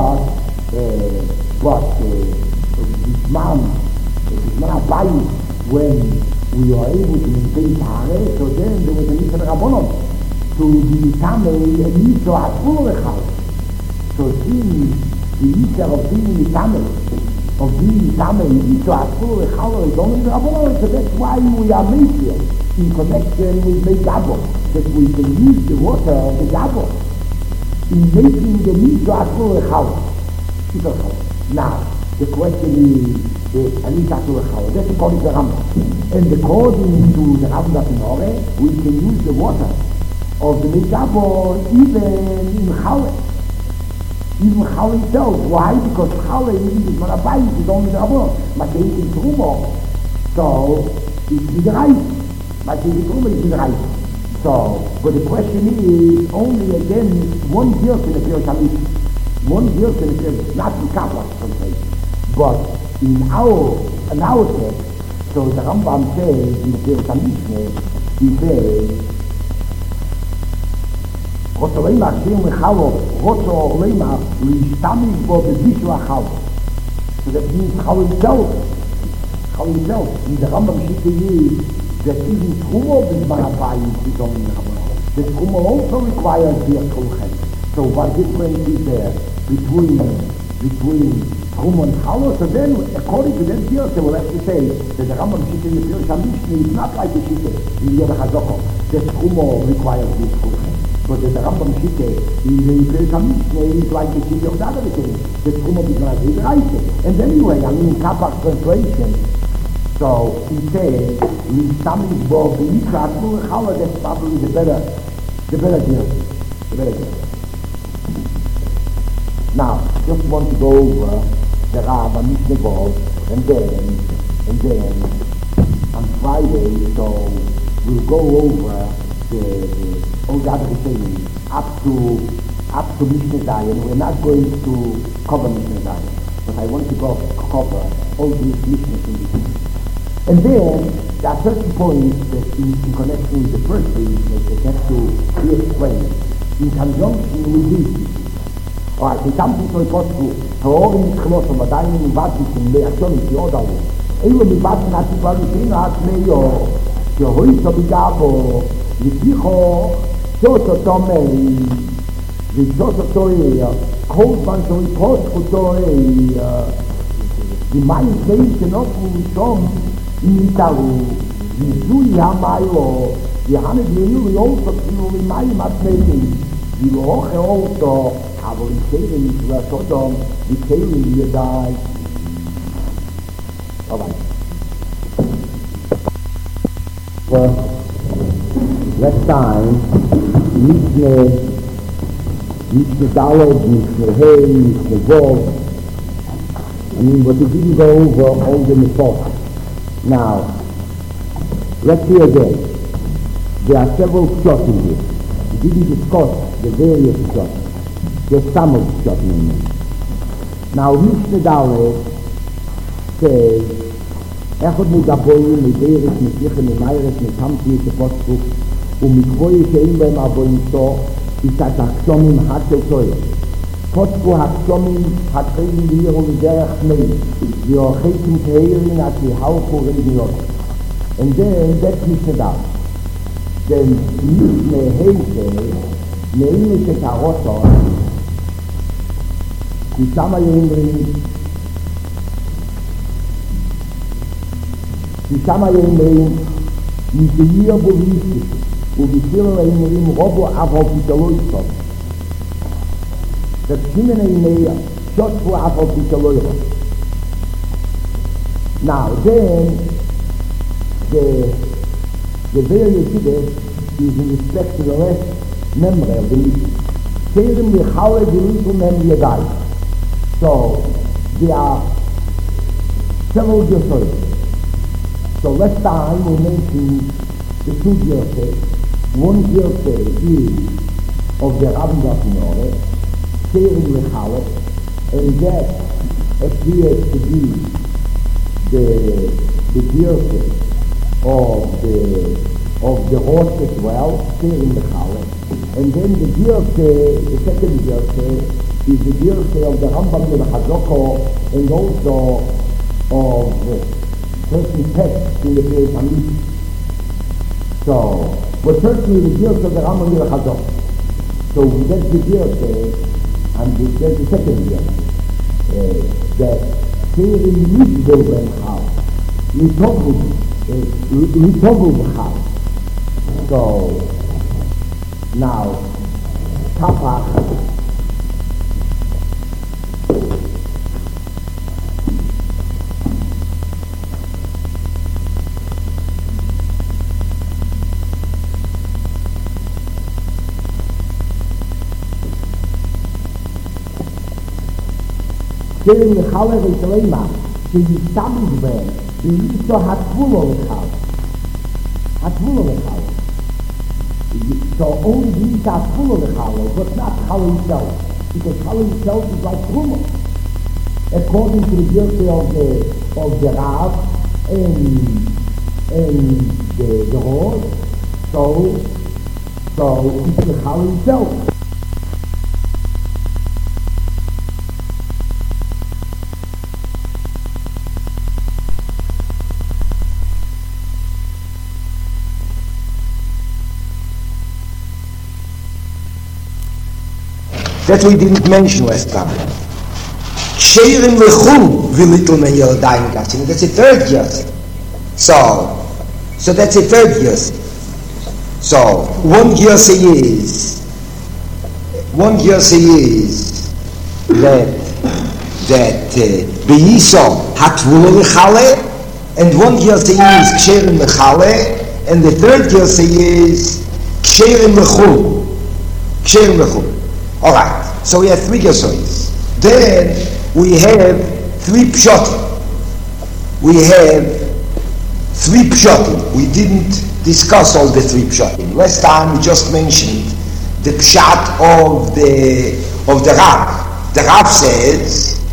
but this man Abayi when we are able to maintain Tare, so then there was a Mitzvah Rabbanon to be Tamei and Mitzvah Atzur Lechal. So since the Mitzvah of being Tamei, Mitzvah Atzur Lechal is only the Rabbanon, so that's why we are made here in connection with the Gabo, that we can use the water of the Gabo in making the Mitzvah Atzur Lechal. Now, the question is, that's according to the Rambam. And according to the Rambam Finore, we can use the water of the Megabo even in Chale. Even Chale itself. Why? Because Chale is Marabayis, is only the Rambam. But they is Rumo. So, it's with the rice. But the Rumo is with the rice. So, but the question is, only again, one verse in the Pirush HaMishna. One verse in the Pirush, not in Kappa, but in our text, so the Rambam says in the Pirush HaMishna, he says, Roto Leima Shir Mechalo, Roto Leima Lishtamik Bo Bezishu Achalo. So that means Chalo himself. In the Rambam Shita is that even Trumo B'Zmanabayis is only in the Rambam. The Trumo also requires Beer Kulchen. So what difference is there between Trumo and Chalo? So then, according to that Pirush, they will have to say that the Rambam Shita in the Pirush HaMishna is not like the Shita in Yom HaZokah, that Trumo requires Beer Kulchen. But the Rambam Shita in the Pirush HaMishna is like the Shita of the other thing, that Trumo is not the right. And anyway, in Kappa's translation, so he says, Lishtamik Bo Bezishu Achalo, that's probably the better deal. Now, just want to go over the Rav Mishnah Gov, and then on Friday, so we'll go over all the other things up to Mishnah Zayin. We're not going to cover Mishnah Zayin, but I want to cover all these Mishnahs in between. And then there are certain points that in connection with the first thing that have to be explained in conjunction with this. Alright, ich kann nicht so kosten, Verhoren nicht geschlossen, aber da in Watten sind Reaktionen, die Ordnung. Eben mit Watten hat sich Qualität, hat mehr, die Häuser begabo, die Psycho, so Tomei, die so Toy, Kohlmann so Post, die meisten Menschen noch schon in Italu, die Sui Hamayo, die Hanne, die Juri Olso, die Mai Matmei, die Woche Olso, aber in Keilen ist es Sodom, die Keilen hier da ist. Alright. Well, last time, nicht mehr Dalot, nicht mehr Hey, nicht mehr Gog. But we didn't go over all the Mephosh. Now, let's see again. There are several shots in here. We didn't discuss the various shots. There's some of the shots in here. Now, Mishnah Dalet says, Echad Mugaboyim, Mederis, Mesichen, Meiris, Metamti, Tepostru, Mikvoye Shein Beim Aboyim So, Isat Hakshomim Hatel Toyer. Postru Hakshomim Hatrein Lir und Derech Mei, Die Orchetim Teherin at die Haucho Religion. And then that's Mishnah Dalet. Then Mishnah Heise, Neime Shekaroton, Die Sama Yemrin, mit der Jür Bovistik, wo die Firma im Robo Afropitaloisov. Das Kimmene in der Schott vor Afropitaloisov. Now then, the various Yiddish is in respect to the last memory of the meeting. Serim Yechale Jerusalem Mem Yadai. So, there are several Yosoi. So last time we mentioned the two Yosei. One Yosei is of the Rabbi Finore, Serim Yechale, and that appears to be the Yosei of the horse as well, Serim Yechale. And then the second Yosei, is the Yosei of the Rambam in Hazoko, and also certain text in the Beis Hamikdash. So, but certainly the Gilsa of the Rambam Yirach Hazok. So that's the Gilsa, and there's the second Gilsa, that here in Yisrael ben Chal, Yitovu b'Chal. So, now, Tapach, Keren Mechale Reitleima, שיסתמש בהם, ואיסו התבולו לחל. התבולו לחל. So only these are full of the challah, but not challah itself. Because challah itself is like truma. According to the guilty of the Rav and the horse, so it's the challah itself. That we didn't mention last time. Ksherim lechul v'litl men yorodayim gatzim. That's a third year. So that's a third year. So one year is that beyiso hatvula lechale, and one year is ksherim lechale, and the third year is ksherim lechul. Ksherim lechul. All right, so we have three Gersois. Then we have three Pshotim. We didn't discuss all the three Pshotim. Last time we just mentioned the Pshat of the Rav. The Rav says,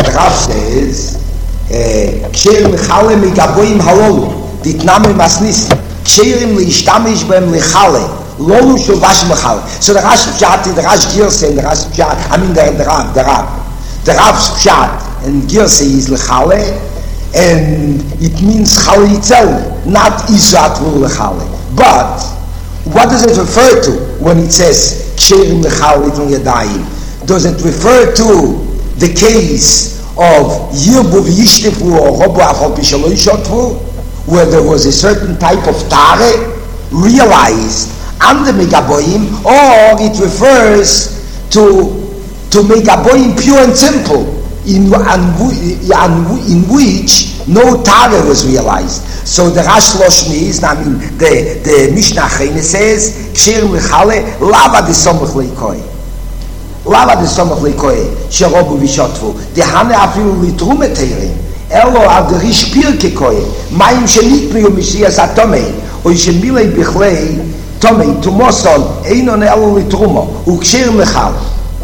Ksherim lechale megaboim halolu, ditname masnis, Ksherim leishtamish bem lechale. Lolu shel vashim lechale. So the Rash Pshat, the Rash Girse, and the Rash Pshat, I mean the Rav's Pshat and Girse is lechale, and it means chale itself, not isat v'lu lechale. But what does it refer to when it says ksherim lechale itun yadayim? Does it refer to the case of yirbu v'yishtifu or robo afal pishalo yishotvu, where there was a certain type of tare realized under Megaboim, or it refers to Megaboim pure and simple, in which no Tare was realized. So the Rash Loshni is, I mean, the Mishnah Chene says, Ksher Mechale, Lava de Somach Leikoi. Lava de Somach Leikoi, Sherobu Vishotvu. The Hane Afilu Litrumeteirim, Elo Adrish Pirke Koi, Maim Shenitmi Umishiyas Atomei, Oy Shemilei Bichlei, Tomei, Tumosol, Einon Elo Litrumo, Uksher Mechale.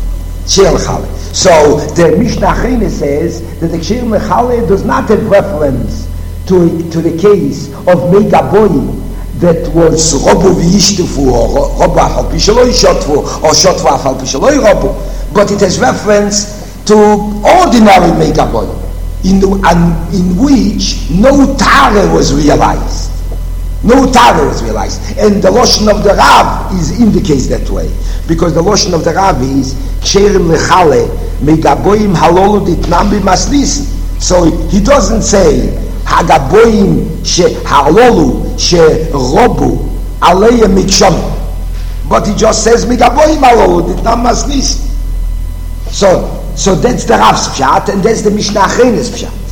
So the Mishnah Chene says that the Ksher Mechale does not have reference to the case of Megaboim that was Robo V'yishtufu or Robo Afal Pishaloi Shotfu or Shotfu Afal Pishaloi Robo, but it has reference to ordinary Megaboim in which no Tare was realized. No Tare was realized. And the Lashon of the Rav indicates that way. Because the Lashon of the Rav is Ksherim Lechale Megaboim Halolu Ditnam B'Maslis. So he doesn't say Hagaboim She Halolu She Robu Aleya Mikshom. But he just says Megaboim Halolu Ditnam Maslis. So that's the Rav's Pshat, and that's the Mishnah Chene's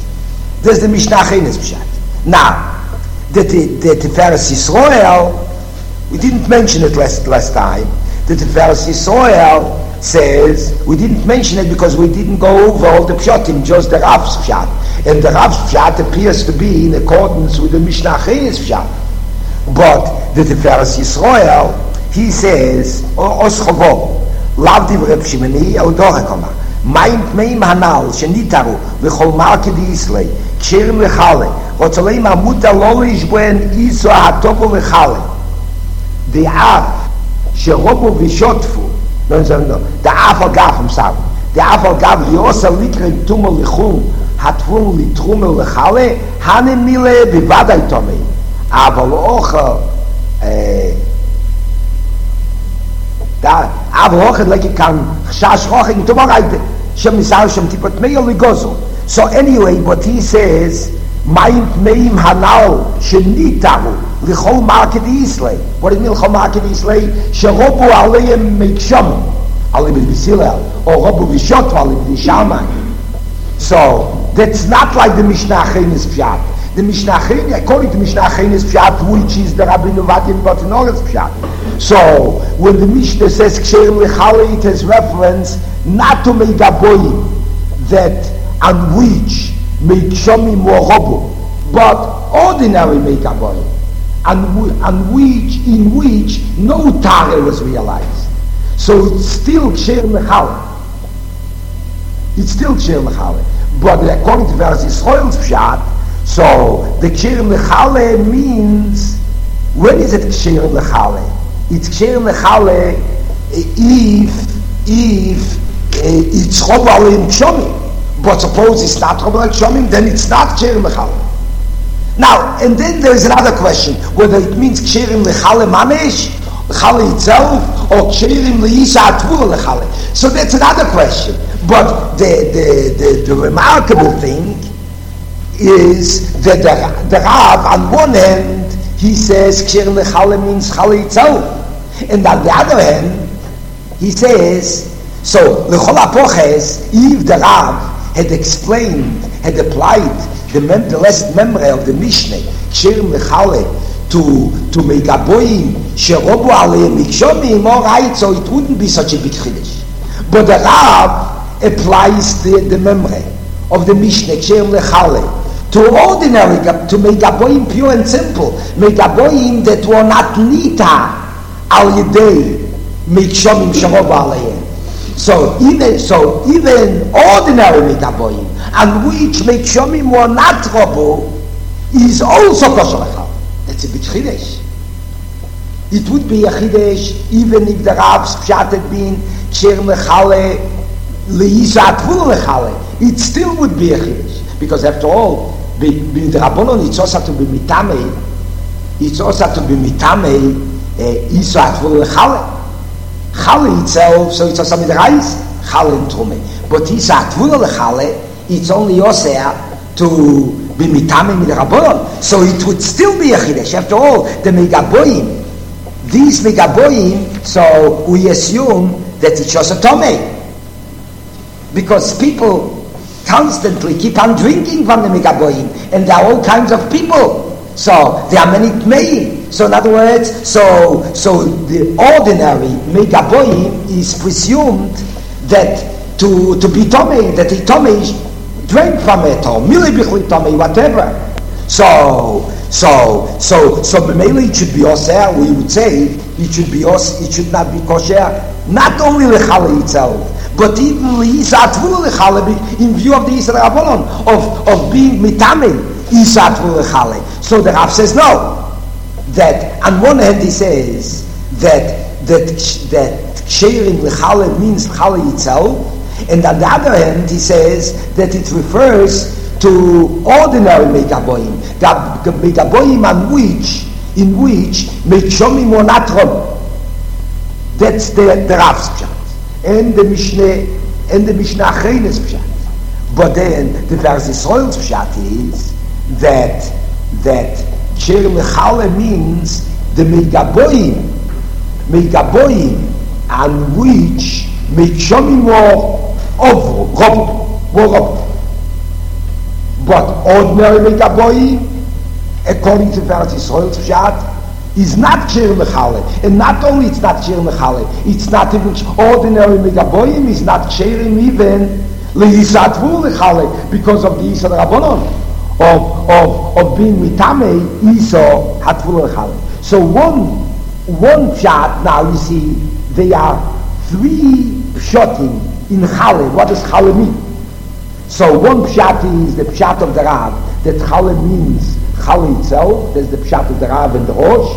Pshat. Now, the Tiferes Yisrael, we didn't mention it last time. The Tiferes Yisrael says, we didn't mention it because we didn't go over all the Pshatim, just the Rav's Pshat. And the Rav's Pshat appears to be in accordance with the Mishnah Chene's Pshat. But the Tiferes Yisrael, he says, Os Chovo, Lav Div Reb Shimoni, Eudorikoma, Maim Tmeim Hanal, Shenitaru, V'chol Marke Di Islay, Ksherim Lechale, Rotzalei Mamuta Lolo Ishbuen Iso HaTovo Lechale. The Av, Sherobo V'shotfu, the Av Al Gav, I'm sorry, the Av Al Gav, Yosa Likre Tumo Lechum, התבול לתרומה ולחלה, הנמילה בוודאי תומי. אבל אוכל, אבל אוכל לכי כאן חשש רוחק, תאמר שמסר שם טיפות מייל לגוזו. So anyway, what he says, מים טמאים הנ"ל שניתנו לכל מלכות ישראל. What do you mean לכל מלכות ישראל? שרובו עליהם מקשמים, עלי בסילל, או רובו ושוטו עלי בשמיים. So that's not like the Mishnah Chenis Pshat. The Mishnah Chenis, according to Mishnah Chenis Pshat, which is the Rabbi Novadia Botinoris Pshat. So when the Mishnah says Ksherim Lechale, it has reference not to make a boy that on which make shomim or robo, but ordinary make a boy, in which no tare was realized. So it's still ksher mechale. It's still ksher mechale. But according to Vers Yisrael's pshat, so the ksher mechale means, when is it ksher mechale? It's ksher mechale if it's robo alim shomim. But suppose it's not Robo Shomim, then it's not Ksherim Lechale. Now, and then there is another question, whether it means Ksherim Lechale Mamesh, Lechale itself, or Ksherim Leisa Atvur Lechale. So that's another question. But the remarkable thing is that the Rav, on one hand, he says Ksherim Lechale means Chale itself. And on the other hand, he says, so, Lechol HaPoches, if the Rav had explained, had applied the last memory of the Mishnah, Ksherim Lechale, to Megaboim, Sherobo Aleim Mikshomim, all right, so it wouldn't be such a big chiddush. But the Rav applies the memory of the Mishnah, Ksherim Lechale, to ordinary, to Megaboim pure and simple, Megaboim that were not Nita al Yedei Mikshomim Sherobo Aleim. So even ordinary Megaboim, and which Mikshomim were not Robo, is also kosher lechal. That's a big chiddush. It would be a chiddush even if the Rav's pshat had been Ksher Lechale Leisa Atvur Lechale. It still would be a chiddush, because after all, the Rabbanon it's also to be mitame. It's also to be mitame Isa Atvur Lechale. Chale itself, so it's also with rice, Chale and Trume. But Isa Atvur Lechale, it's only Osea to be mitame with the Rabbanon. So it would still be a chiddush. After all, the Megaboim, these Megaboim, so we assume that it's just a Tomei. Because people constantly keep on drinking from the Megaboim, and there are all kinds of people. So there are many Tmeim. So in other words, so the ordinary Megaboim is presumed that to be Tomei, that the Tomei drank from it, or Milibichli Tomei, whatever. So B'meili it should be Oseh, we would say, it should not be kosher, not only Lechale itself, but even L'Yisat Lechale, in view of the Yisrael Rabbanon, of being Mitame, Yisat Lechale. So the Rav says no. That on one hand he says that Ksherim Lechale means Lechale itself, and on the other hand he says that it refers to ordinary Megaboim, the Megaboim in which Mikshomim were not Robo. That's the Rav's pshat, and the Mishnah Chenis pshat. But then the Vers Yisrael's pshat is that Ksherim Lechale means the Megaboim on which Mikshomim were Robo. But ordinary Megaboim, according to Vers Yisrael's pshat, is not Ksherim Lechale. And not only it's not Ksherim Lechale, it's not even ordinary Megaboim, is not Ksherim even L'Yisat Lechale, because of the Yisrael Rabbanon. Of being mitame iso hatvul lechale. So one pshat, now you see there are three pshatim in chale. What does chale mean? So one pshat is the pshat of the Rav, that chale means chale itself. There's the pshat of the Rav and the Rosh.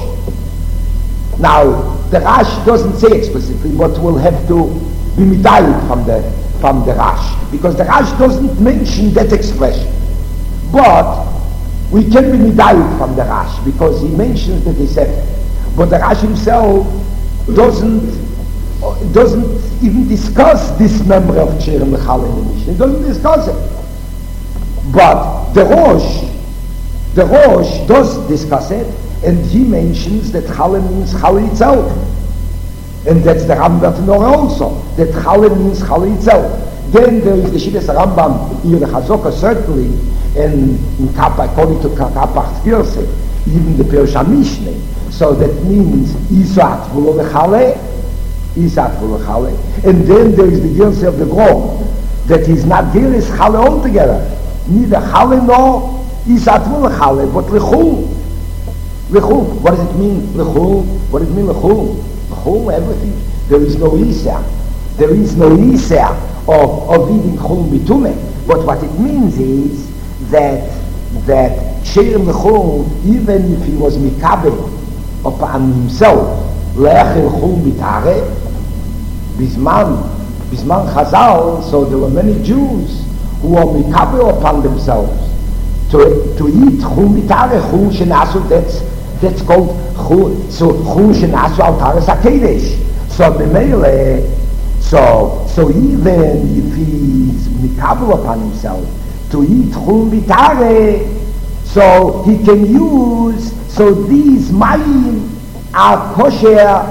Now the Rash doesn't say explicitly, but we'll have to be mitayik from from the Rash, because the Rash doesn't mention that expression. But we can be medayik from the Rash, because he mentions that he said it. But the Rash himself doesn't even discuss this member of Ksherim L'chal in the Mishnah. He doesn't discuss it. But the Rosh does discuss it, and he mentions that Chale means Chale itself. And that's the Rambam of Nora also, that Chale means Chale itself. Then there is the Shittas Rambam in the Chazokah, certainly, and in Kappa, according to Kappa Chzgirse, even the Pirush HaMishneh. So that means Isat V'lo V'chale, Isat V'lo V'chale. And then there is the Girse of the Grom, that is not Giris Chale altogether. Neither Chale nor Isat V'lo V'chale, but L'chul. L'chul. What does it mean, L'chul? What does it mean, L'chul? L'chul, everything. There is no Isa. There is no Isa of eating Chul Mitume. But what it means is that Ksherim L'chul, even if he was Mikabel upon himself, Le'echel Chul Mitare, Bisman Chazal, so there were many Jews who were Mikabel upon themselves to eat Chul Mitare, Chul Shenasu, that's called Chul, so Chul Shenasu Al Taras HaKedesh. So B'meile, so even if he's Mikabel upon himself to eat Chul Mitare, so he can use, so these mayim are kosher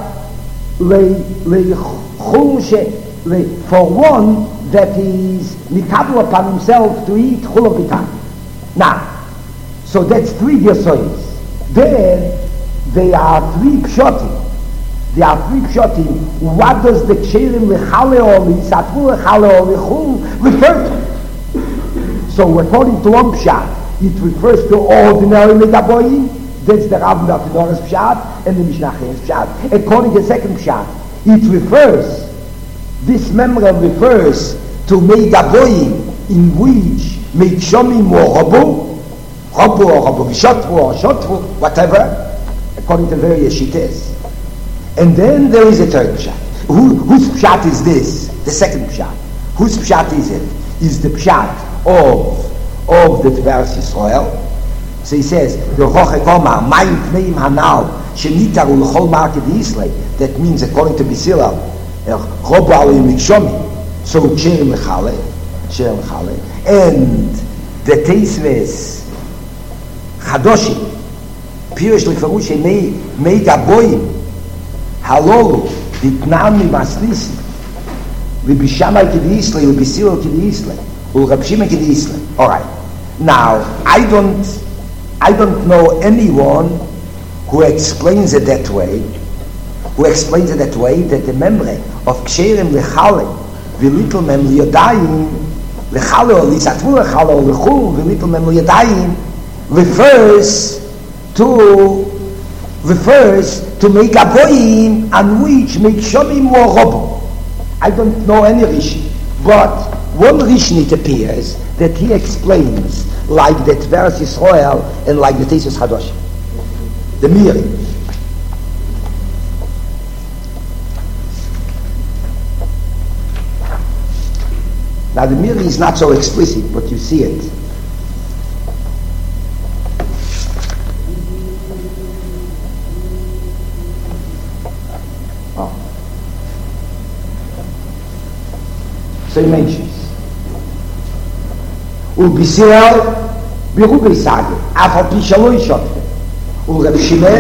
for one that is Mikabel upon himself to eat Chul Mitare. Now, so that's 3 Yesois. Then there are 3 Pshotim. What does the Ksherim L'chale or L'isatvu L'chale or L'chul refer to? So according to one Pshat, it refers to ordinary Megaboyim. That's the Rav Nafinora's Pshat and the Mishnah Chayim's Pshat. According to the second Pshat, this memra refers to Megaboyim in which Meikshomim or Robo Vishotvu or Shotvu, whatever, according to various Shittes. And then there is a third Pshat. Whose Pshat is this? The second Pshat. Whose Pshat is it? Is the Pshat of the Tiberis Yisrael. So he says, the Rochekoma, Mayim Pneim Hanal, Shenitaru L'chol Market Yisrael. That means, according to Bisila, Robo Alim Mikshomi. So Ksherim L'chale. And the Teisves Chadoshim, Pirush L'Kvarush, Mega Boyim, Halolu, Vitnami Masnisi, Libishamai Kedisle, Libisilo Kedisle, Ulrabshima Kedisle. All right. Now, I don't know anyone who explains it that way, that the memory of Ksherim L'chale, V'litl Mem L'yodayim, L'chale or L'isatvu L'chale or L'chul, V'litl Mem L'yodayim, refers to make a boyim and which make shomim or robo. I don't know any Rishi, but one Rishi it appears that he explains like the Tiberis Yisrael and like the Teisves Chadoshim, the Miri. Now the Miri is not so explicit, but you see it. So he mentions Ubisiel Birubei Sage Afal Pishaloi Shotve Ureb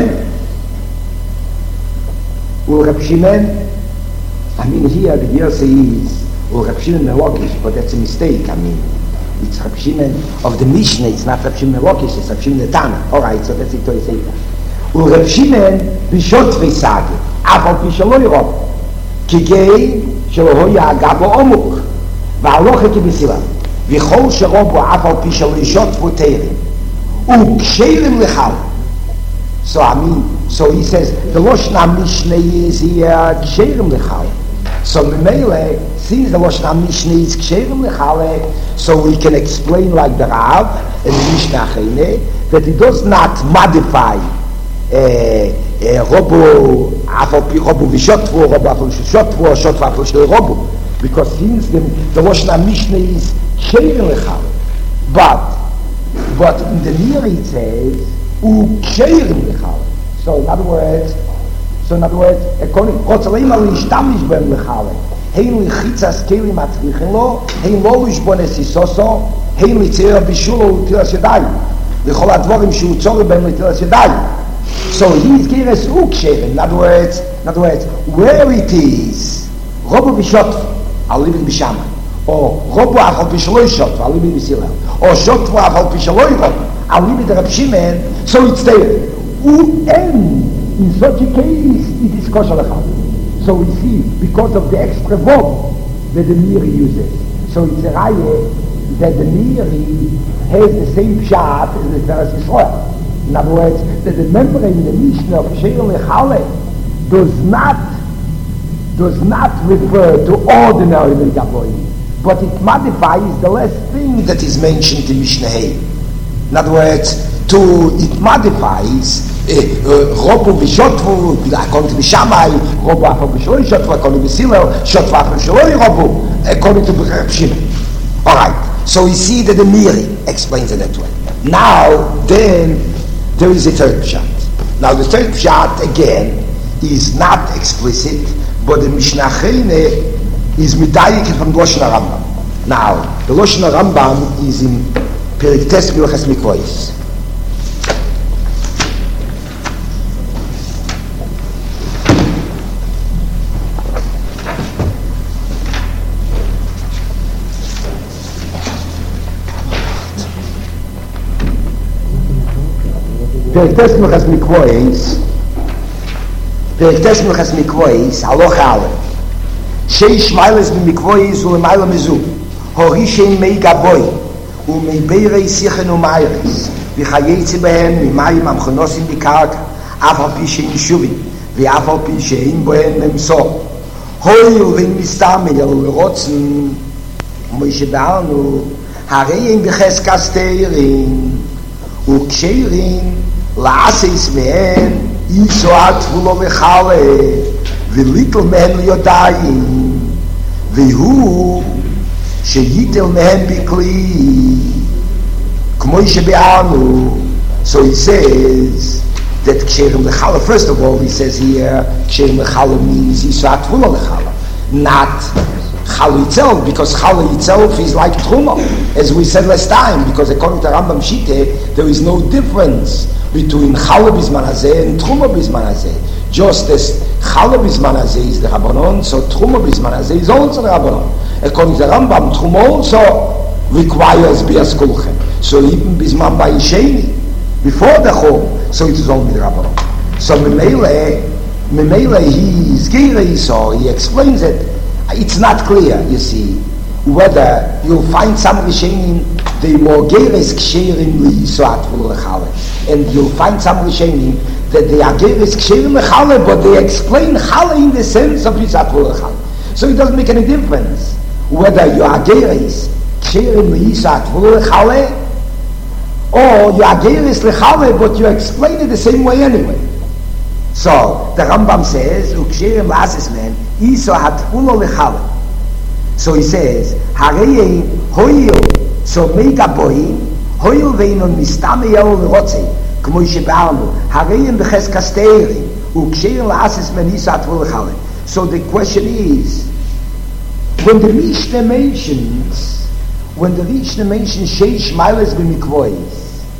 Shimon I mean here the Yerse is Ureb Shimon Melokish, but that's a mistake. I mean it's Reb Shimon of the Mishnah, it's not Reb Shimon Melokish, it's Reb Shimon the Tana. Alright, so that's it to say that Ureb Shimon Bishotve Sage Afal Pishaloi Rob Kigei שלא היה אגבו עמוק והלוכה כבסילה וכל שרובו אף על פי שלא ישותפו תארים וכשרים לחל. So he says the Loshna Mishnah is here כשרים לחל. So ממילא, since the Loshna Mishnah is כשרים לחל, so we can explain like the Rav and the Mishnah Chayne that it does not modify רובו אף על פי רובו ושותפו, רובו אף על שותפו, או שותפו אף על של רובו. because since the Lashon HaMishnah is Keren Lechalel, but in the Mir it says Keren Lechalel. So in other words, according to Rotzaleim al Ishtamish Ben Lechalel, Hein Lichitzas Kelim Atzlichin Lo, Hein Lo Lishbones Isoso, Hein Litzera Bishulo Utilas Yadayim, L'chol Advorim Shu Tzore Ben Utilas Yadayim. So he's giving us Uksheren. In other words, where it is, Robo Bishotv, I'll leave it Bishama, or Robo Achal Bishaloi Shotv, I'll leave it Bishilel, or Shotv Achal Bishaloi Robo, I'll leave it Reb Shimon, so it's there. In such a case, it is kosher lechal. So we see, because of the extra verb that the Miri uses, so it's a raya that the Miri has the same pshat as the Teres Yisrael. In other words, that the member in the Mishnah of Sheir Lechale does not refer to ordinary Megaboim, but it modifies the last thing that is mentioned in Mishnah Hey. In other words, it modifies Robo V'Shotvu, according to Bishamai, Robo Afal B'Sholoi Shotvu, according to B'Silel, Shotvu Afal B'Sholoi Robo, according to Reb Shimon. Alright, so we see that the Miri explains it that way. Now, then, there is a third pshat. Now, the third pshat, again, is not explicit, but the Mishnah Chayne is medayik from the Lashon HaRambam. Now, the Lashon HaRambam is in Perek Tes Hilchos Mikvos. Perek Tes Hilchos Mikvos, Halacha Aleph. Sheish Mailes B'Mikvos u'Lemayla Mizu, Horishein Mei Gaboy, u'Mei Beirei Sichen u'Mayres, V'Chayetze Behem Mimayim Amchonosim B'Karka, Af Al Pi Shein Shuvim, V'Af Al Pi Shein Bohem Memsor, Hoy u'Vein Mistamel U'Rotzen, Moshe Be'arnu, Harein B'Cheskas Teirin, U'Ksherin, La'aseis Mehem, Yisoat V'Lo V'Chale, V'Litl Mehem Liodayim, V'Hu Sheyitel Mehem B'Kli, K'moi Shebe'anu. So he says that Ksherim L'Chala, first of all, he says here, Ksherim L'Chala means Yisoat V'Lo L'Chala, not Chala itself, because Chala itself is like Truma, as we said last time, because according to Rambam Shite, there is no difference between Chala B'Zman Hazeh and Truma B'Zman Hazeh. Just as Chala B'Zman Hazeh is the Rabbanon, so Truma B'Zman Hazeh is also the Rabbanon. According to Rambam, Truma also requires Bias Kulchem. So even B'Zman Ba'isheni, before the Chum, so it is only the Rabbanon. So Memele, he is Geirei, so he explains it. It's not clear, you see, whether you'll find some Rishenim, they more Geiris Ksherim L'Yisoat V'Lo L'Chale, and you'll find some Rishenim that they are Geiris Ksherim L'Chale, but they explain Chale in the sense of Yisoat V'Lo L'Chale. So it doesn't make any difference whether you are Geiris Ksherim L'Yisoat V'Lo L'Chale, or you are Geiris L'Chale, but you explain it the same way anyway. So the Rambam says, Uksherim L'Asis Men, Yisoat V'Lo L'Chale. So he says, Harei Hoyil, so make a boy, Hoyil Veinon Mistame Yel Rotze, K'moi Shebe'arnu, Hareim B'Cheskas Teirin, Uksherim L'Asis Men Yisoat V'Lo L'Chale. So the question is, when the Mishnah mentions Sheish Mailes B'Mikvos,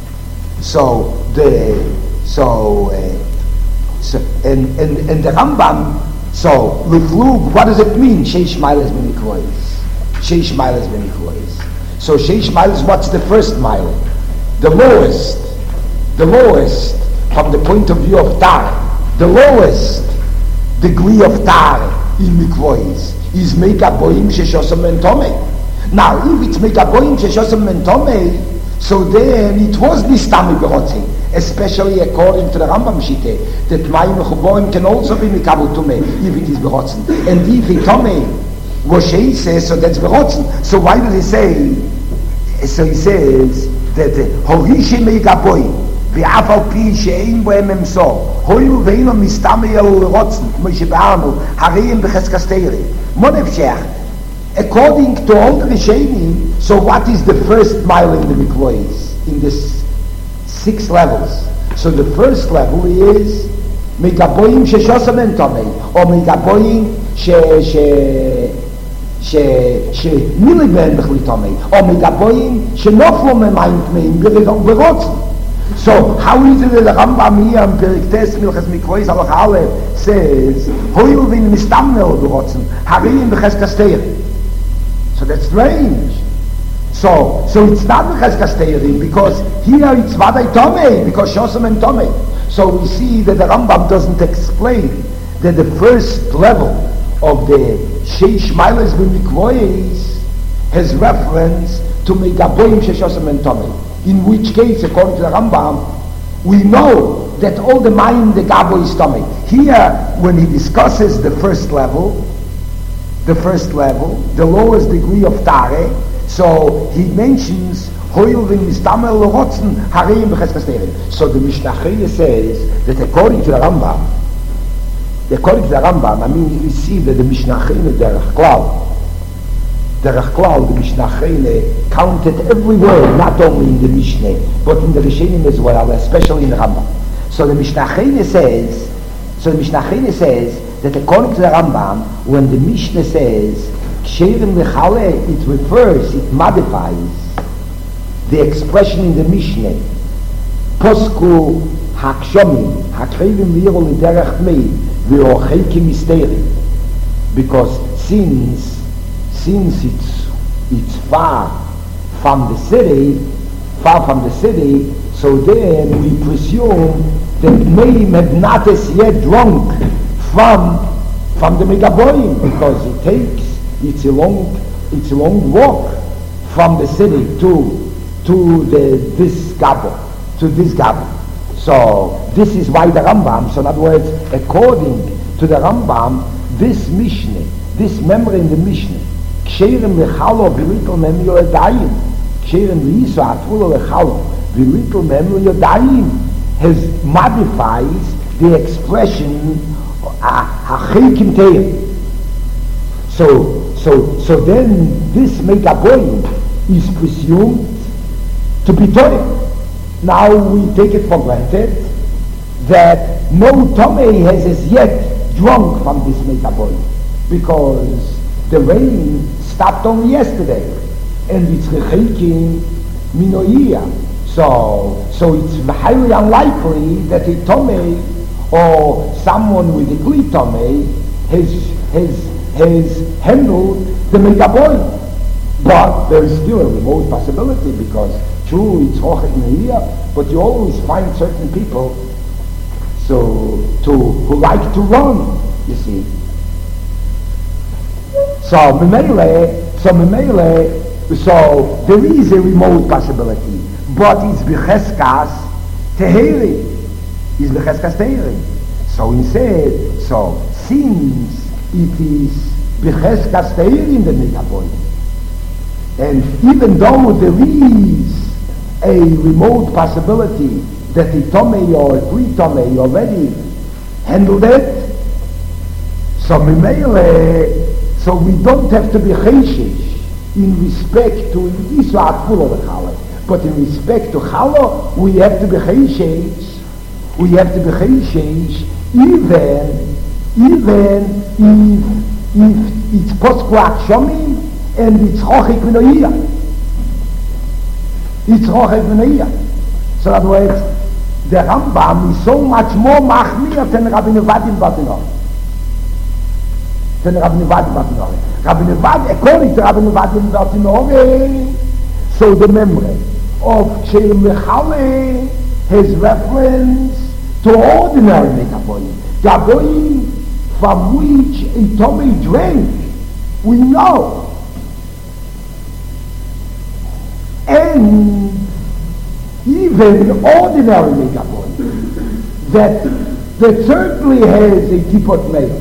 and the Rambam, so Leflug, what does it mean? Sheish Mailes B'Mikvos. Sheish Mailes B'Mikvos. So Sheish Mailes, what's the first mile? The lowest, from the point of view of Tar, the lowest degree of Tar in Mikvos is Meika Boim Sheshosam Mentome. Now, if it's Meika Boim Sheshosam Mentome, so then it was Nistami Berotze, especially according to the Rambam Shite, that Mayim Mechuborim can also be Mikabel Tumeh, if it is Berotzen. And if it Tomeh, Roshei says, so that's Berotzen. So why does he say, so he says, that Horishi Meika Boim, V'af al pi she'ein bohem emsor, hoyu ve'ino mistame yelu rotzen, K'moi shebe'arnu, Hareim B'Cheskas Teirin. Monef she'ach, according to all the Rishonim, so what is the first mile in the mikvois, in the 6 levels? So the first level is Megaboyim sheshosam en tomei, or Megaboyim shemiligben b'chli tomei, or Megaboyim shenoflo memayim tmeim b'rotzen. So how is it that the Rambam here in Periktes Milchas Mikvois Halach Aleph says Hoil v'in mistamnel b'rotzen hariyim b'cheskas teiri? So that's strange. So it's not b'cheskas teiri because here it's vaday tomei because shosam en tomei. So we see that the Rambam doesn't explain that the first level of the Sheish Milas B'Mikvois has reference to Megaboyim Sheshosam and Tomei. In which case, according to the Rambam, we know that all the Mayim the Gabo is Tomei. Here, when he discusses the first level, the lowest degree of Tare, so he mentions Hoil v'in mistamel l'rotzen hariyim b'cheskas teiri. So the Mishnah Chayil says that according to the Rambam, I mean, we see that the Mishnah Chayil, Derech Klal, the Mishnah Chayil counted every word, not only in the Mishnah, but in the Rishonim as well, especially in the Rambam. So the Mishnah Chayil says that according to the Rambam, when the Mishnah says Ksherim L'chale, it refers, it modifies the expression in the Mishnah, Posku Hakshomi, Hakrevim Liro L'derech Mei, V'ocheikim Misteri, because since it's far from the city, so then we presume that Meim have not as yet drunk from the Megaboyim, because it's a long walk from the city to this Gabo. So this is why the Rambam, so in other words, according to the Rambam, this Mishnah, this memory in the Mishnah, Ksherim lechalo v'litl mem yodayim, Ksherim liso atvulo lechalo v'litl mem yodayim, has modifies the expression hachikim teir. So then this Megaboyim is presumed to be Torah. Now we take it for granted that no Tomei has as yet drunk from this Megaboyim, because the rain stopped only yesterday, and it's Rechekim Minoia. So it's highly unlikely that a Tomei or someone with a Kli Tomei has handled the Megaboyim. But there is still a remote possibility, because true, it's Rochek Meir, but you always find certain people who like to run, you see. So there is a remote possibility, but it's B'cheskas Teheri. So he said, since it is B'cheskas Teheri in the Megaboyim, and even though there is a remote possibility that the Tomei or a Kli Tomei already handled it, so we don't have to be Cheshish in respect to Isu Atfulo L'Chala, but in respect to Chala, we have to be Cheshish even if it's Posku Akshomi and it's Rochek Minoia. So in other words, the Rambam is so much more machmir than Rabbi Nevadim Batinor. According to Rabbi Nevadim Batinor, so the memory of Ksherim Lechale has reference to ordinary Megaboyim, Gaboyim from which a Tomei drank, we know. And even ordinary Megaboyim that certainly has a tipot male.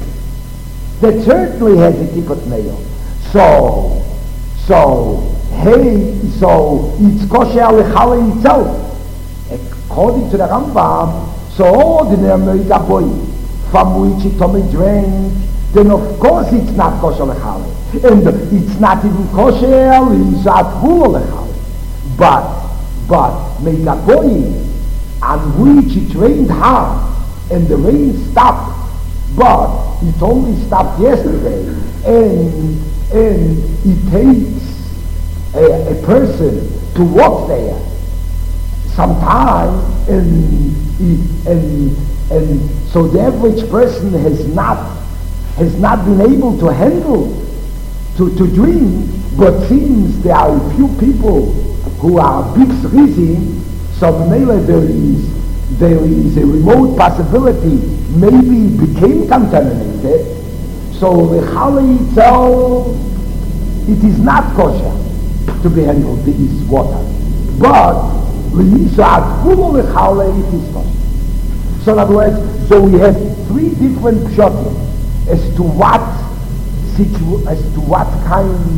So it's kosher lechale itself. According to the Rambam, so ordinary Megaboyim from which a Tomei drank, then of course it's not kosher lechale. And it's not even kosher, it's atful lechale. But Megaboyim, on which it rained hard, and the rain stopped, but it only stopped yesterday, and it takes a person to walk there sometime, and so the average person has not been able to handle to drink, but since there are a few people who are big reason, so there is a remote possibility maybe it became contaminated, so the challah itself, it is not kosher to be handled, this water, but l'yisa'at the challah, it is kosher. So in other words, so we have three different pshatim as to what kind,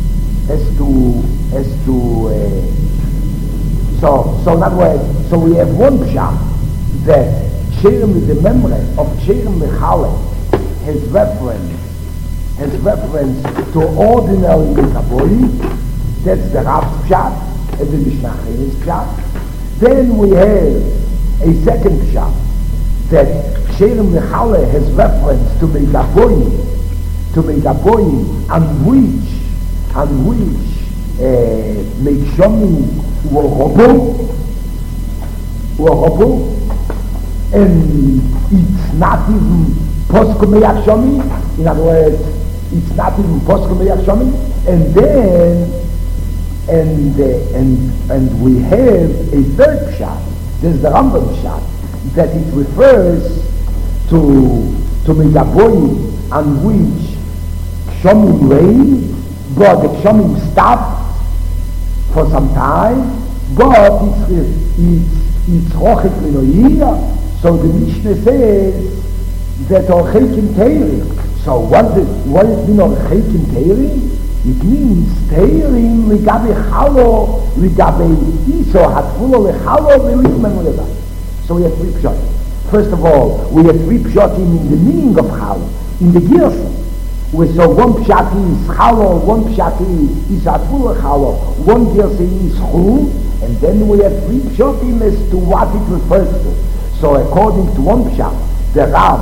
so in other words, so we have one pshat that the memory of Cherem Mechalek has reference to ordinary Mekaboyi, that's the Rav's pshat, and the Mishnah Cheres pshat. Then we have a second pshat that Cherem Mechalek has reference to Mekaboyi, on which Mekshomi Uorobo, and it's not even Poskumei Akshomi, in other words, it's not even Poskumei Akshomi, and then and we have a third pshat, there's the Rambam pshat, that it refers to Megaboyim on which Kshomim rain, but the Kshomim stopped for some time, but it's Rochek Minoyia, so the Mishnah says that Orchekim Teirim. So what does it mean Orchekim Teirim? It means Teirim Ligabe Chalo, Ligabe Iso, Hatfulo Lechalo, Velikmen Leva. So we have three pshatim. First of all, we have three pshatim in the meaning of Chalo, in the Girsa. So one pshat is Chalo, one pshat is Hatfulo Chalo, one Girsa is Chul, and then we have three pshatim as to what it refers to. So according to one pshat, the Rav,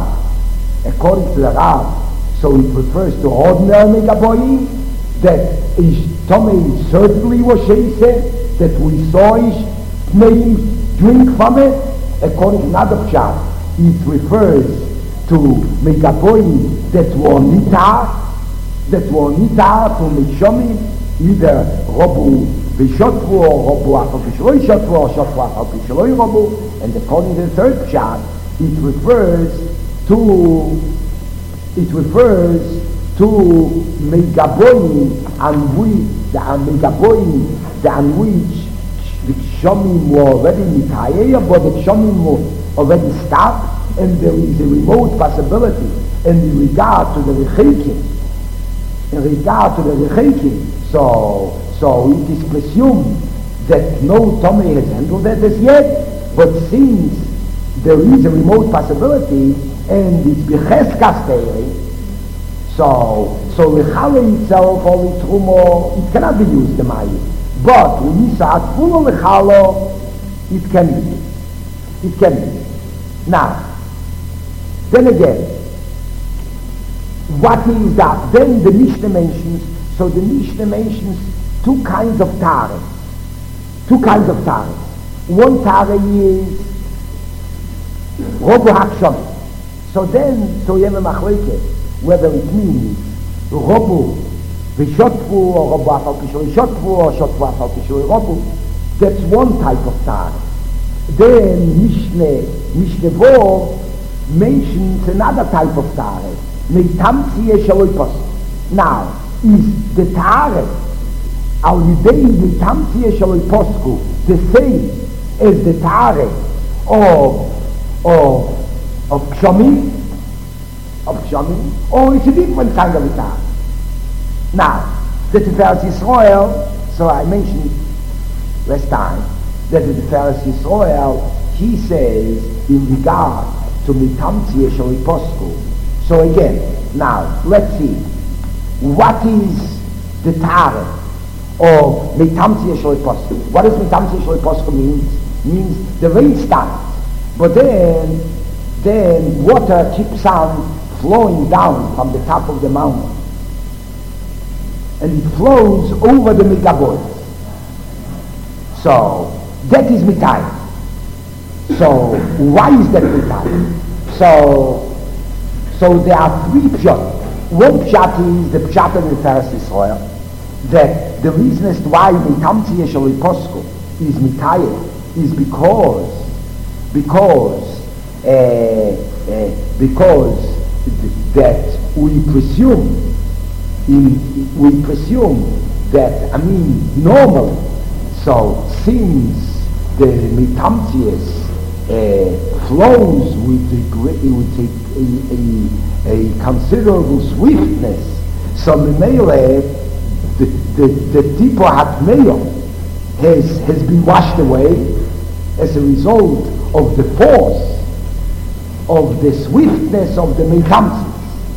so it refers to ordinary Megaboyi, that Ish Tomei certainly was Sheiseh, that we saw Ish Tmeim drink from it. According to another pshat, it refers to Megaboyi that were nitar to Mekshomi, either Robu Vishotvu or Robu Afal Pishloi Shotvu or Shotvu Afal Pishloi Robu, and according to the third pshat, it refers to Megaboyi on which the Kshomim were already Mitayeh, but the Kshomim were already stopped, and there is a remote possibility in regard to the Rechekim. So it is presumed that no Tomei has handled that as yet, but since there is a remote possibility, and it's Becheskas Teiri, so Lechale itself, or Litrumo, it cannot be used, the Mayim. But when you say Atfulo Lechalo, it can be used. Now, then again, what is that? Then the Mishnah mentions two kinds of Tare. One Tare is Robo Hakshom. So you have a machleke, whether it means Robo Vishotvu or Robo Afal Pishloi Shotvu or Shotvu Afal Pishloi Robo. That's one type of Tare. Then Mishnah Vov mentions another type of Tare. Meitamtzieh Shaloi Posku. Now, is the Tare Al Yidei Meitamtzieh Shaloi Posku the same as the Tare of Kshomim, or it's a different kind of a Tare? Now, the Tiferes Yisrael, so I mentioned last time, that the Tiferes Yisrael, he says, in regard to Mitamtzieh Shaloi Posku. So again, now, let's see. what is the Tare of Mitamtzi Yeshloi Posco? What does Mitamtzi Yeshloi Posco mean? Means the rain stops, but then water keeps on flowing down from the top of the mountain, and it flows over the Megaboys. So that is Mitai. So why is that Mitai? So there are three pshat. One pshat is the pshat of the Teres Yisrael, that the reason as to why Mitamtzi Yeshloi Posco is Mitai is because that we presume that, normally, so since the Mitamtzias flows with a considerable swiftness, so the Tipo Hatmeyo has been washed away as a result of the force of the swiftness of the Mitamtzias.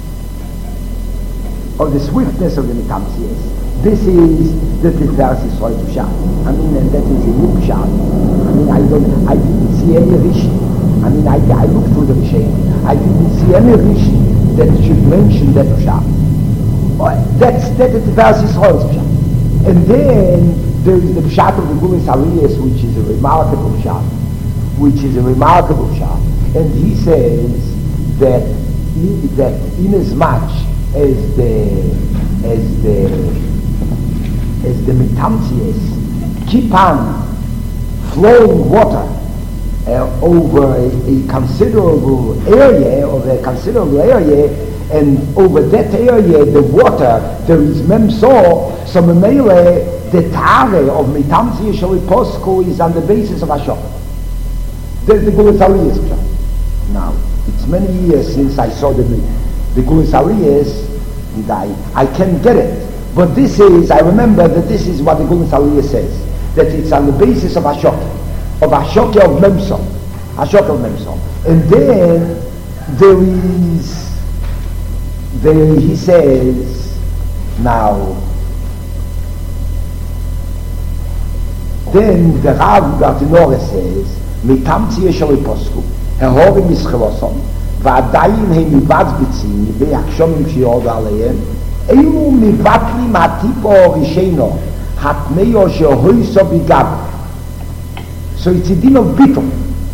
This is the Tiferes Yisrael Pshat. And that is a new Pshat. I didn't see any Rishon. I looked through the Rishon. I didn't see any Rishon that should mention that Pshat. That's the Tiferes Yisrael Pshat. And then there is the Pshat of the Gulis Aliyas, which is a remarkable Pshat. And he says that inasmuch as the Mitamtzias keep on flowing water over a considerable area, and over that area the water there is memso, so memele the tare of Mitamtzi Yeshloi Posco is on the basis of Ashok. There's the Gulis Aliyas. Now it's many years since I saw the Gulis Aliyas, and I can't get it. But I remember that this is what the Gulis Aliyas says, that it's on the basis of Ashok of Memso. And then he says, now, then the Rav Bartinore says, Mitamtzi Yeshloi Posco, Hehorim Yischalosom, ועדיין הם מבצבצים בהקשומים שיורדו עליהם, אלו מבטלים הטיפו הראשינו, התמיו שהויסו בגב. So it's a din of bittul.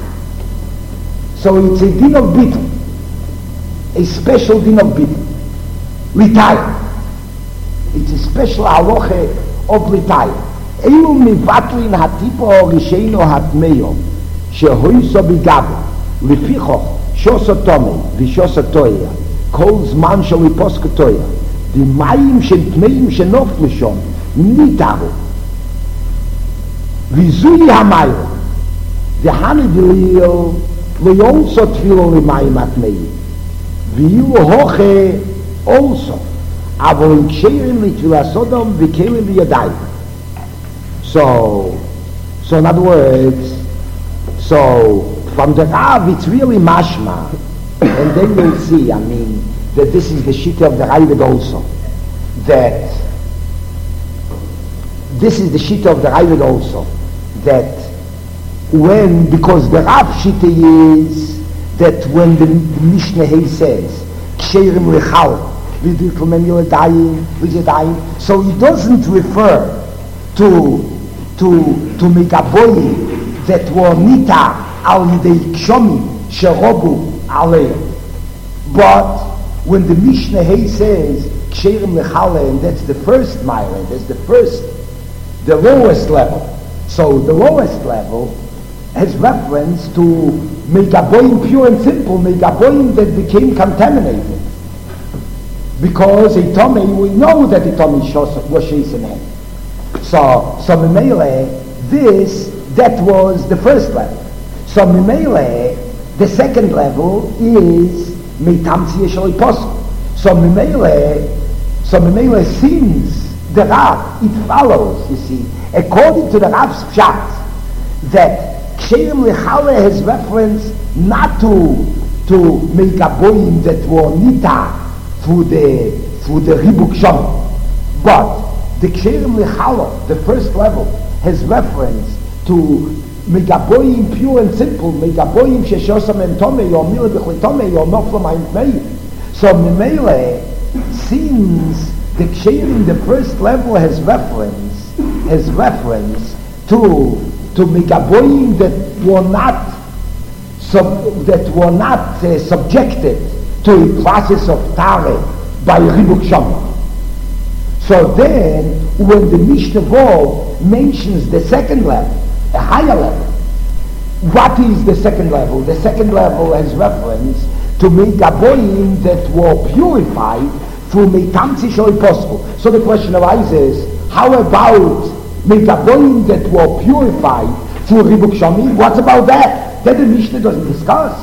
A special din of bittul. Retire. It's a special halacha of retire. אלו מבטלים הטיפו הראשינו, התמיו שהויסו בגב. לפיכך שוס תומי ושוס תויה, כל זמן של היפוסקו תויה, דמים של תמאים שנופלו שם ניתרו, וזוהי המים, דהנדליל לא יולסו תפילו למים התמאים, ואילו הוכה אולסו, אבל קשרים לתפילה סודום וכלים בידיים. So in other words, from the Rav, it's really mashma, and then you'll see, that this is the Shitta of the Ravid also, that because the Rav Shitta is, that when the Mishnah Hay says, Ksherim Lechal, so it doesn't refer to Megaboyim that were Nita, al yidei kshomim sherobu aleim. But when the Mishnah Hay says ksherim lechale, and that's the first mile, that's the lowest level. So the lowest level has reference to megaboim, pure and simple megaboim that became contaminated. Because a tummy, we know that the tummy was sheisem. So memele, that was the first level. So Mimele, the second level is Mitamtzi Yeshloi Posco. So Mimele, since the Rav, it follows, you see, according to the Rav's Pshat, that Ksherim Lechale has reference not to Megaboim that were Nita through through the Ribuk Sham. But the Ksherim Lechala, the first level, has reference to Megaboyim pure and simple, Megaboyim Sheshosam and Tomei, or Mila Bechli Tomei, or Noflam Ein Tmei. So Memele, since the Ksherim, the first level, has reference to Megaboyim that were not subjected to a process of Tare by Ribuk Shama. So then, when the Mishnah Vov mentions the second level, a higher level, what is the second level? The second level has reference to Megaboyim that were purified through Meitamtzi Shoi Posku. So the question arises, how about Megaboyim that were purified through Ribuk Shami? What about that? That the Mishnah doesn't discuss.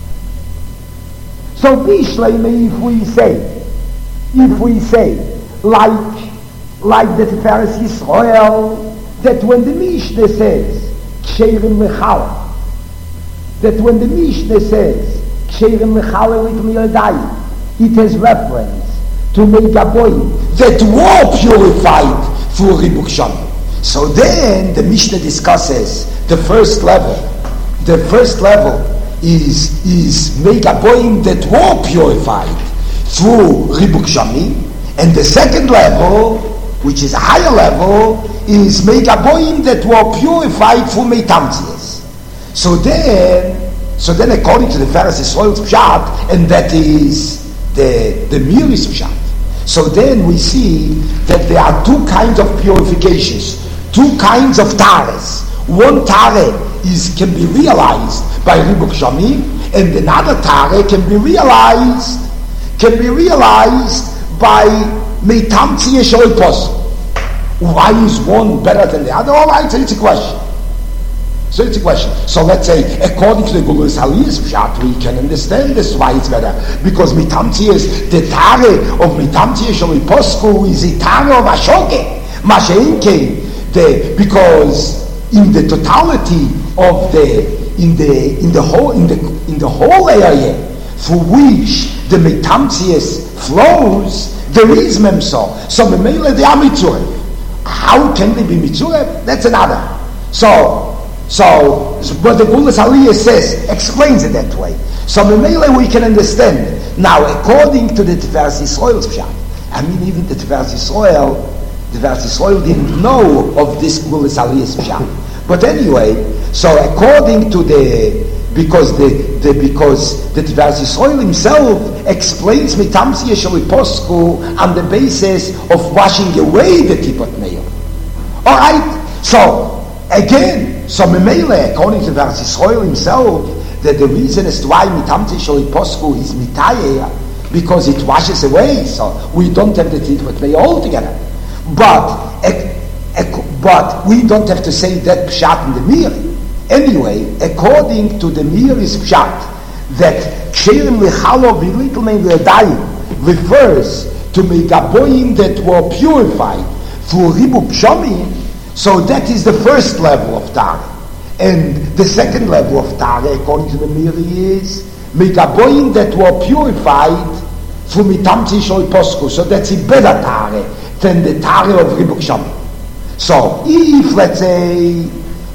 So Bishleime, if we say, like the Tiferes Yisrael, that when the Mishnah says, Ksherim Lechala, that when the Mishnah says, Ksherim Lechala Litum Yodai, it has reference to Megaboyim that were purified through Ribuk Shami. So then the Mishnah discusses the first level. The first level is Megaboyim that were purified through Ribuk Shami, and the second level, which is a higher level, is Megaboyim that were purified through Meitamtzias. So then according to the Pharisees Yisrael's Pshat, and that is the Miris Pshat, so then we see that there are two kinds of purifications, two kinds of tares. One tare can be realized by Ribuk Shami, and another tare can be realized by Meitamtzi Yeshoi Pos. Why is one better than the other? All right, so it's a question. So let's say, according to the Gulas Haliyas Pshat, we can understand this, why it's better. Because Meitamtzi is the tare of Meitamtzi Yeshoi Posku is the tare of Ashoke. Masha'inke, because in the totality of in the whole area through which the Meitamtzias flows, there is Memso. So Memele they are Mitzureh. How can they be Mitzureh? That's another. So what the Gulas Aliyah explains it that way. So Memele we can understand. Now, according to the Tiferes Yisrael's Pshat, I mean even the Tiferes Yisrael didn't know of this Gulas Aliyah's Pshat. But anyway, so according to because the Tiferes Yisrael himself explains Meitamtzi Yeshoi Posku on the basis of washing away the Tippot Meir. All right. So again, Memele, according to Tiferes Yisrael himself, that the reason as to why Meitamtzi Yeshoi Posku is Mitayeh, because it washes away. So we don't have the Tippot Meir altogether. But we don't have to say that Pshat in the Mir. Anyway, according to the Miris Pshat, that Ksherim Lechala V'Litl Mein L'Yadayim refers to Megaboyim that were purified through Ribuk Shami, so that is the first level of Tare. And the second level of Tare, according to the Miri, is Megaboyim that were purified through Meitamtzi Yeshoi Posku, so that's a better Tare than the Tare of Ribuk Shami. So if let's say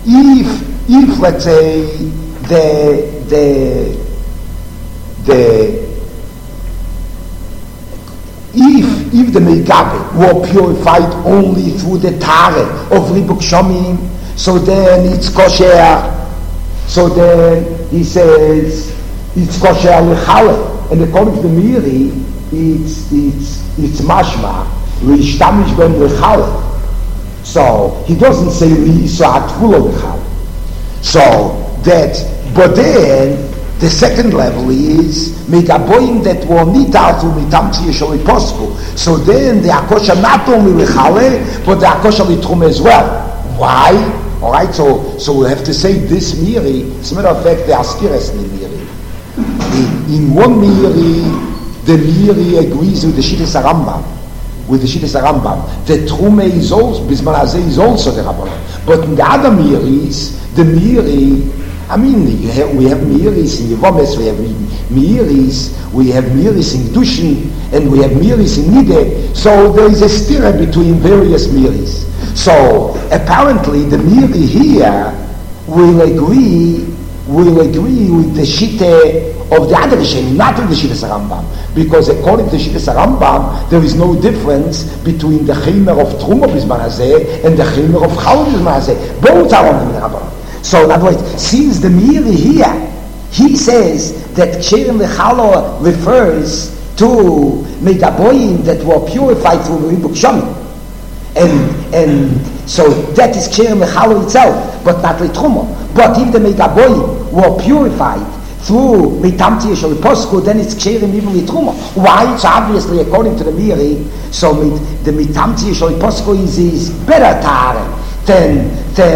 if the Megabe were purified only through the Tare of Ribuk Shomim, so then it's kosher. So then he says it's kosher l'chale, and according to the Miri, it's mashma l'ishtamish ben l'chale. So he doesn't say l'isa atfulo l'chale. So that, but then the second level is Megaboyim that were nita through Meitamtzi Yeshoi Posku. So then the akosha not only l'chale, but the akosha l'trum as well. Why? All right. So we have to say this Miri. As a matter of fact, the Askiras Miri. In one Miri, the Miri agrees with the Shittas Rambam. The Trume is also, Bisman Hazeh is also the Rabbanon. But in the other Miris, the Miri I mean, we have Meiris in Yevomes, we have Meiris, we have Meiris in Dushin, and we have Meiris in Nide. So there is a stira between various Meiris. So apparently the Meiri here will agree with the Shitte of the other Rishonim, not with the Shittas Rambam, because according to the Shittas Rambam, there is no difference between the Chaymer of Truma Bizman Hazeh and the Chaymer of Chal Bizman Hazeh. Both are on the Rambam. So in other words, since the Meiri here, he says that Ksher Lechalo refers to Megaboyim that were purified through Ribuk Shomim. And so that is Ksher Lechalo itself, but not Truma. But if the Megaboyim were purified through Mitamti Yeshol Posku, then it's Ksherim even Truma. Why? So obviously, according to the Meiri, so the Mitamti Yeshol Posku is better Tare than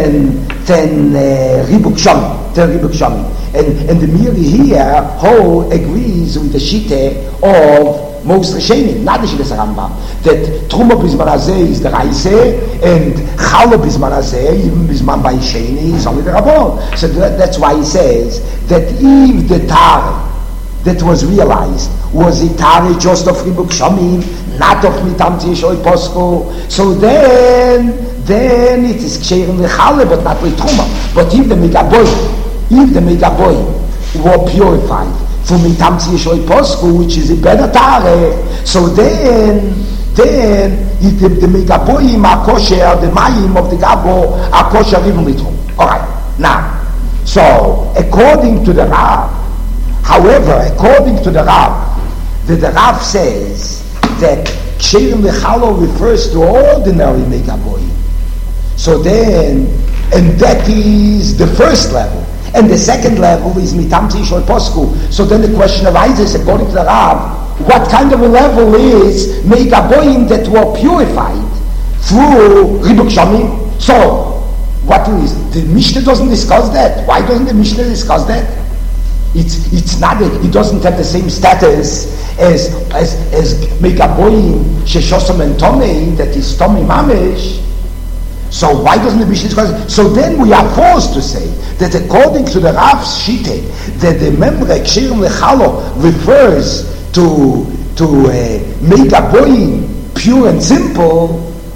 Ribuk Shomim. And the Meiri here whole agrees with the Shitte of most Rishonim, not the Shittas Rambam, that Truma Bizman Hazeh is the Raise, and Chala Bizman Hazeh, even Bizman by Sheni, is only the Rabban. So that's why he says that if the Tare that was realized was a Tare just of Ribuk Shomim, not of Mitamti Yeshol Posku, so then it is Ksherim Lechala, but not with Truma. But if the Megaboy were purified from Mitamti Yeshol Posku, which is a better Tare, so then if the Megaboyim are kosher, the Mayim of the Gabo are kosher even with Truma. Alright, now, so according to the Rav, the Rav says that Ksherim Lechalo refers to ordinary Megaboyim. So then, and that is the first level. And the second level is Mitamti Yeshol Posku. So then the question arises, according to the Rav, what kind of a level is Megaboyim that were purified through Ribuk Shomim? So, what is, the Mishnah doesn't discuss that. Why doesn't the Mishnah discuss that? It's not, it doesn't have the same status as Megaboyim Sheshosam and Tomei, that is Tomei Mamesh. So why doesn't the Mishnah discuss it? So then we are forced to say that according to the Rav's Shitte, that the Memre Ksherim Lechalo refers to Megaboyim pure and simple.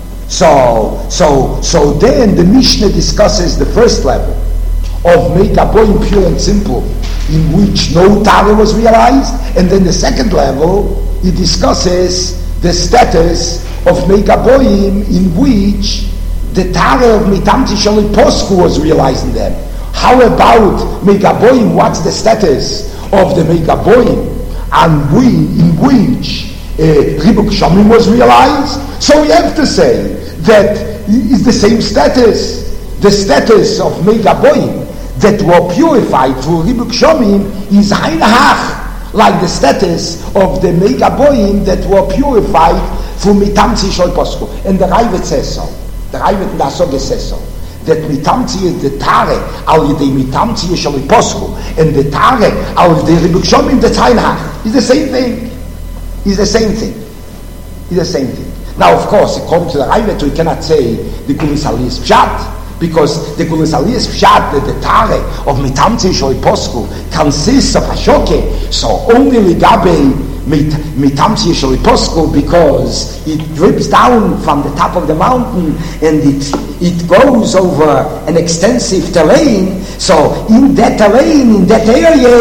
So then the Mishnah discusses the first level of Megaboyim pure and simple, in which no Tare was realized, and then the second level it discusses the status of Megaboyim in which the Tare of Mitamti Yeshol Posku was realized in them. How about Megaboyim? What's the status of the Megaboyim and in which Ribuk Shomim was realized? So we have to say that it's the same status. The status of Megaboyim that were purified through Ribuk Shomim is Hainahach, like the status of the Megaboyim that were purified through Mitamti Yeshol Posku. And the Ravid says so. The Ravid in the Asoge says so. That Mitamti is the Tare al Yedei Mitamti Yeshol Posku, and the Tare al Yedei Ribuk Shomim that's Hainahach. It's the same thing. It's the same thing. It's the same thing. Now, of course, according to the Ravid, we cannot say the Gulis Ali is Pshat, because the Gulis Ali is Pshat, that the Tare of Mitamti Yeshol Posku consists of Hashoke, so only Ligabe Mitamti Yeshol Posku, because it drips down from the top of the mountain and it goes over an extensive terrain. So in that terrain, in that area,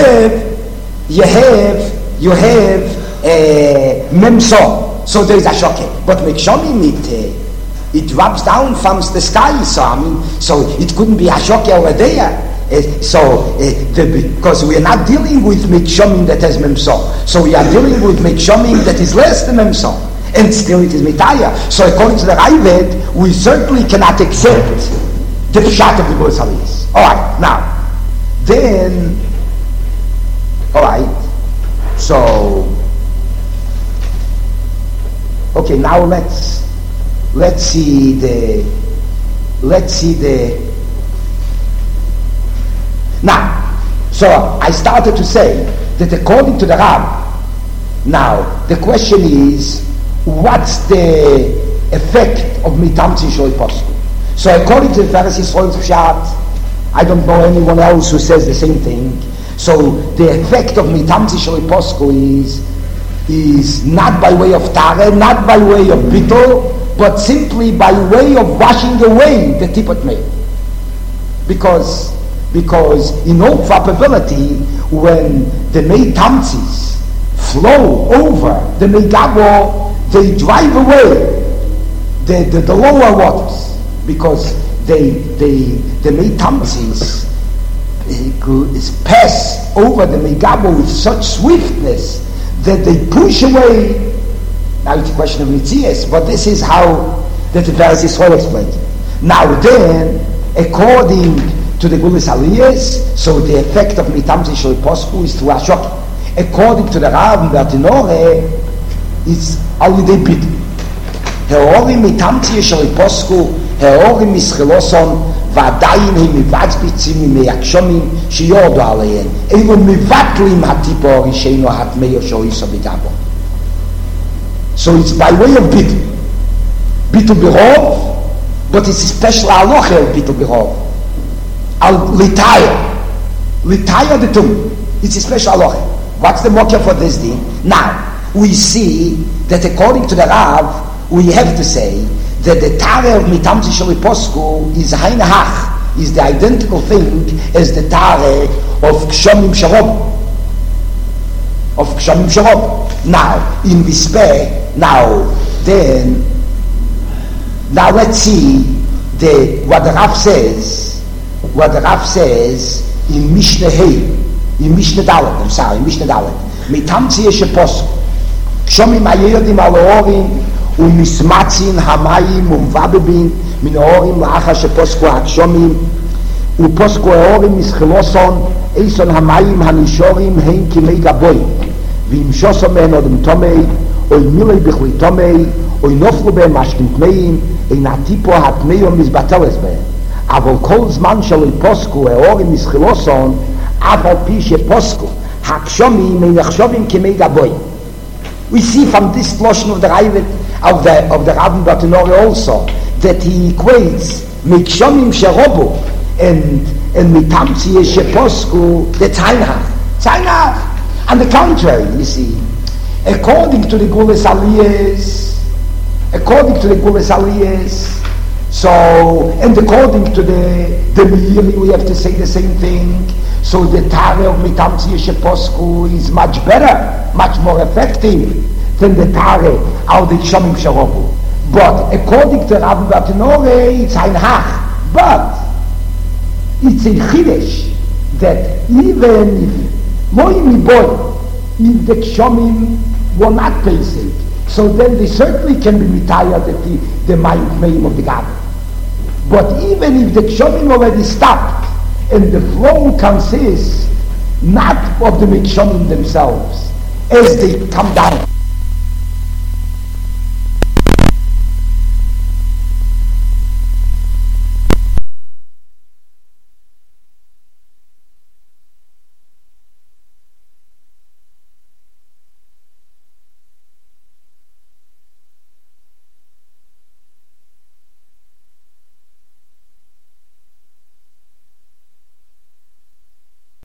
you have Memso. So there is a shoke. But Mekshomim, it drops down from the sky. So it couldn't be a shoke over there. Because we are not dealing with Mekshomim that has Memso. So we are dealing with Mekshomim that is less than Memso. And still it is Mitaya. So according to the Ravid, we certainly cannot accept the Pshat of the Gulis Aliyas. Alright, now, then, alright, so, okay, now let's see the now, so I started to say that according to the Rab, now the question is, what's the effect of Mitamti Yeshol Posku? So according to the Pharisees, I don't know anyone else who says the same thing. So the effect of mitamtzi shel posku is not by way of tare, not by way of bittul, but simply by way of washing away the tipot meir. Because in all probability, when the mei tamtzis flow over the mei gabo, they drive away the lower waters, because the mei tamtzis pass over the mei gabo with such swiftness that they push away. Now it's a question of mitzias, but this is how the Tiferes Yisrael explains it. Now then, according to the Gules Aliyas, so the effect of mitamtzi shel posku is to ashok. According to the Rav and Bertinore, it's alidei bit. Heorim mitamtzi shel posku, heorim mischiloson, ועדיין הם מבצבצים מייגשומים שיורדו עליהן. אלו מבטלים הטיפו הראשינו התמאו שאויסו בגבו. So it's by way of bittul. Bittul berov, but it's a special halacha of bittul berov. Al litaya the tum. It's a special halacha. What's the mokya for this thing? Now, we see that according to the Rav, we have to say that the tare of mitamtzi shel posku is hainahach, is the identical thing as the tare of kshomim sharob. Of kshomim sharob. Now, in respect, now let's see what the Rav says. What the Rav says in Mishnah Hey, in Mishnah Dalet. I'm sorry, in Mishnah Dalet. Mitamtzi shel posku, kshomim ayedim alorim. ומשמצין המים ומבבבין מן ההורים לאחר שפוסקו הקשומים ופוסקו ההורים מסחילוסון איסון המים הנשורים הם כמי גבוי ואם שוסו מהן עוד תומי או מילי בכלי תומי או נופלו בהם משכים תמיים אין הטיפו התמאו מזבטלס בהם אבל כל זמן שלא פוסקו ההורים מסחילוסון אף על פי שפוסקו הקשומים הם נחשובים כמי גבוי. We see from this portion of the Ravid of the Rav Bertinore also that he equates mikshomim sherobu and mitamtzi sheposku the tzeinach. On the contrary, you see, according to the Gules Aliyas, so and according to the Meiri, we have to say the same thing. So the tare of mitamtzi sheposku is much better, much more effective than the tare of the kshomim sherobu. But according to Rav Bertinore, it's ein hach. But it's a chidesh that even if moim boy, if the kshomim were not basic, so then they certainly can be mitayah the mayim of the garden. But even if the kshomim already stopped, and the flow consists not of the mikshomim themselves as they come down,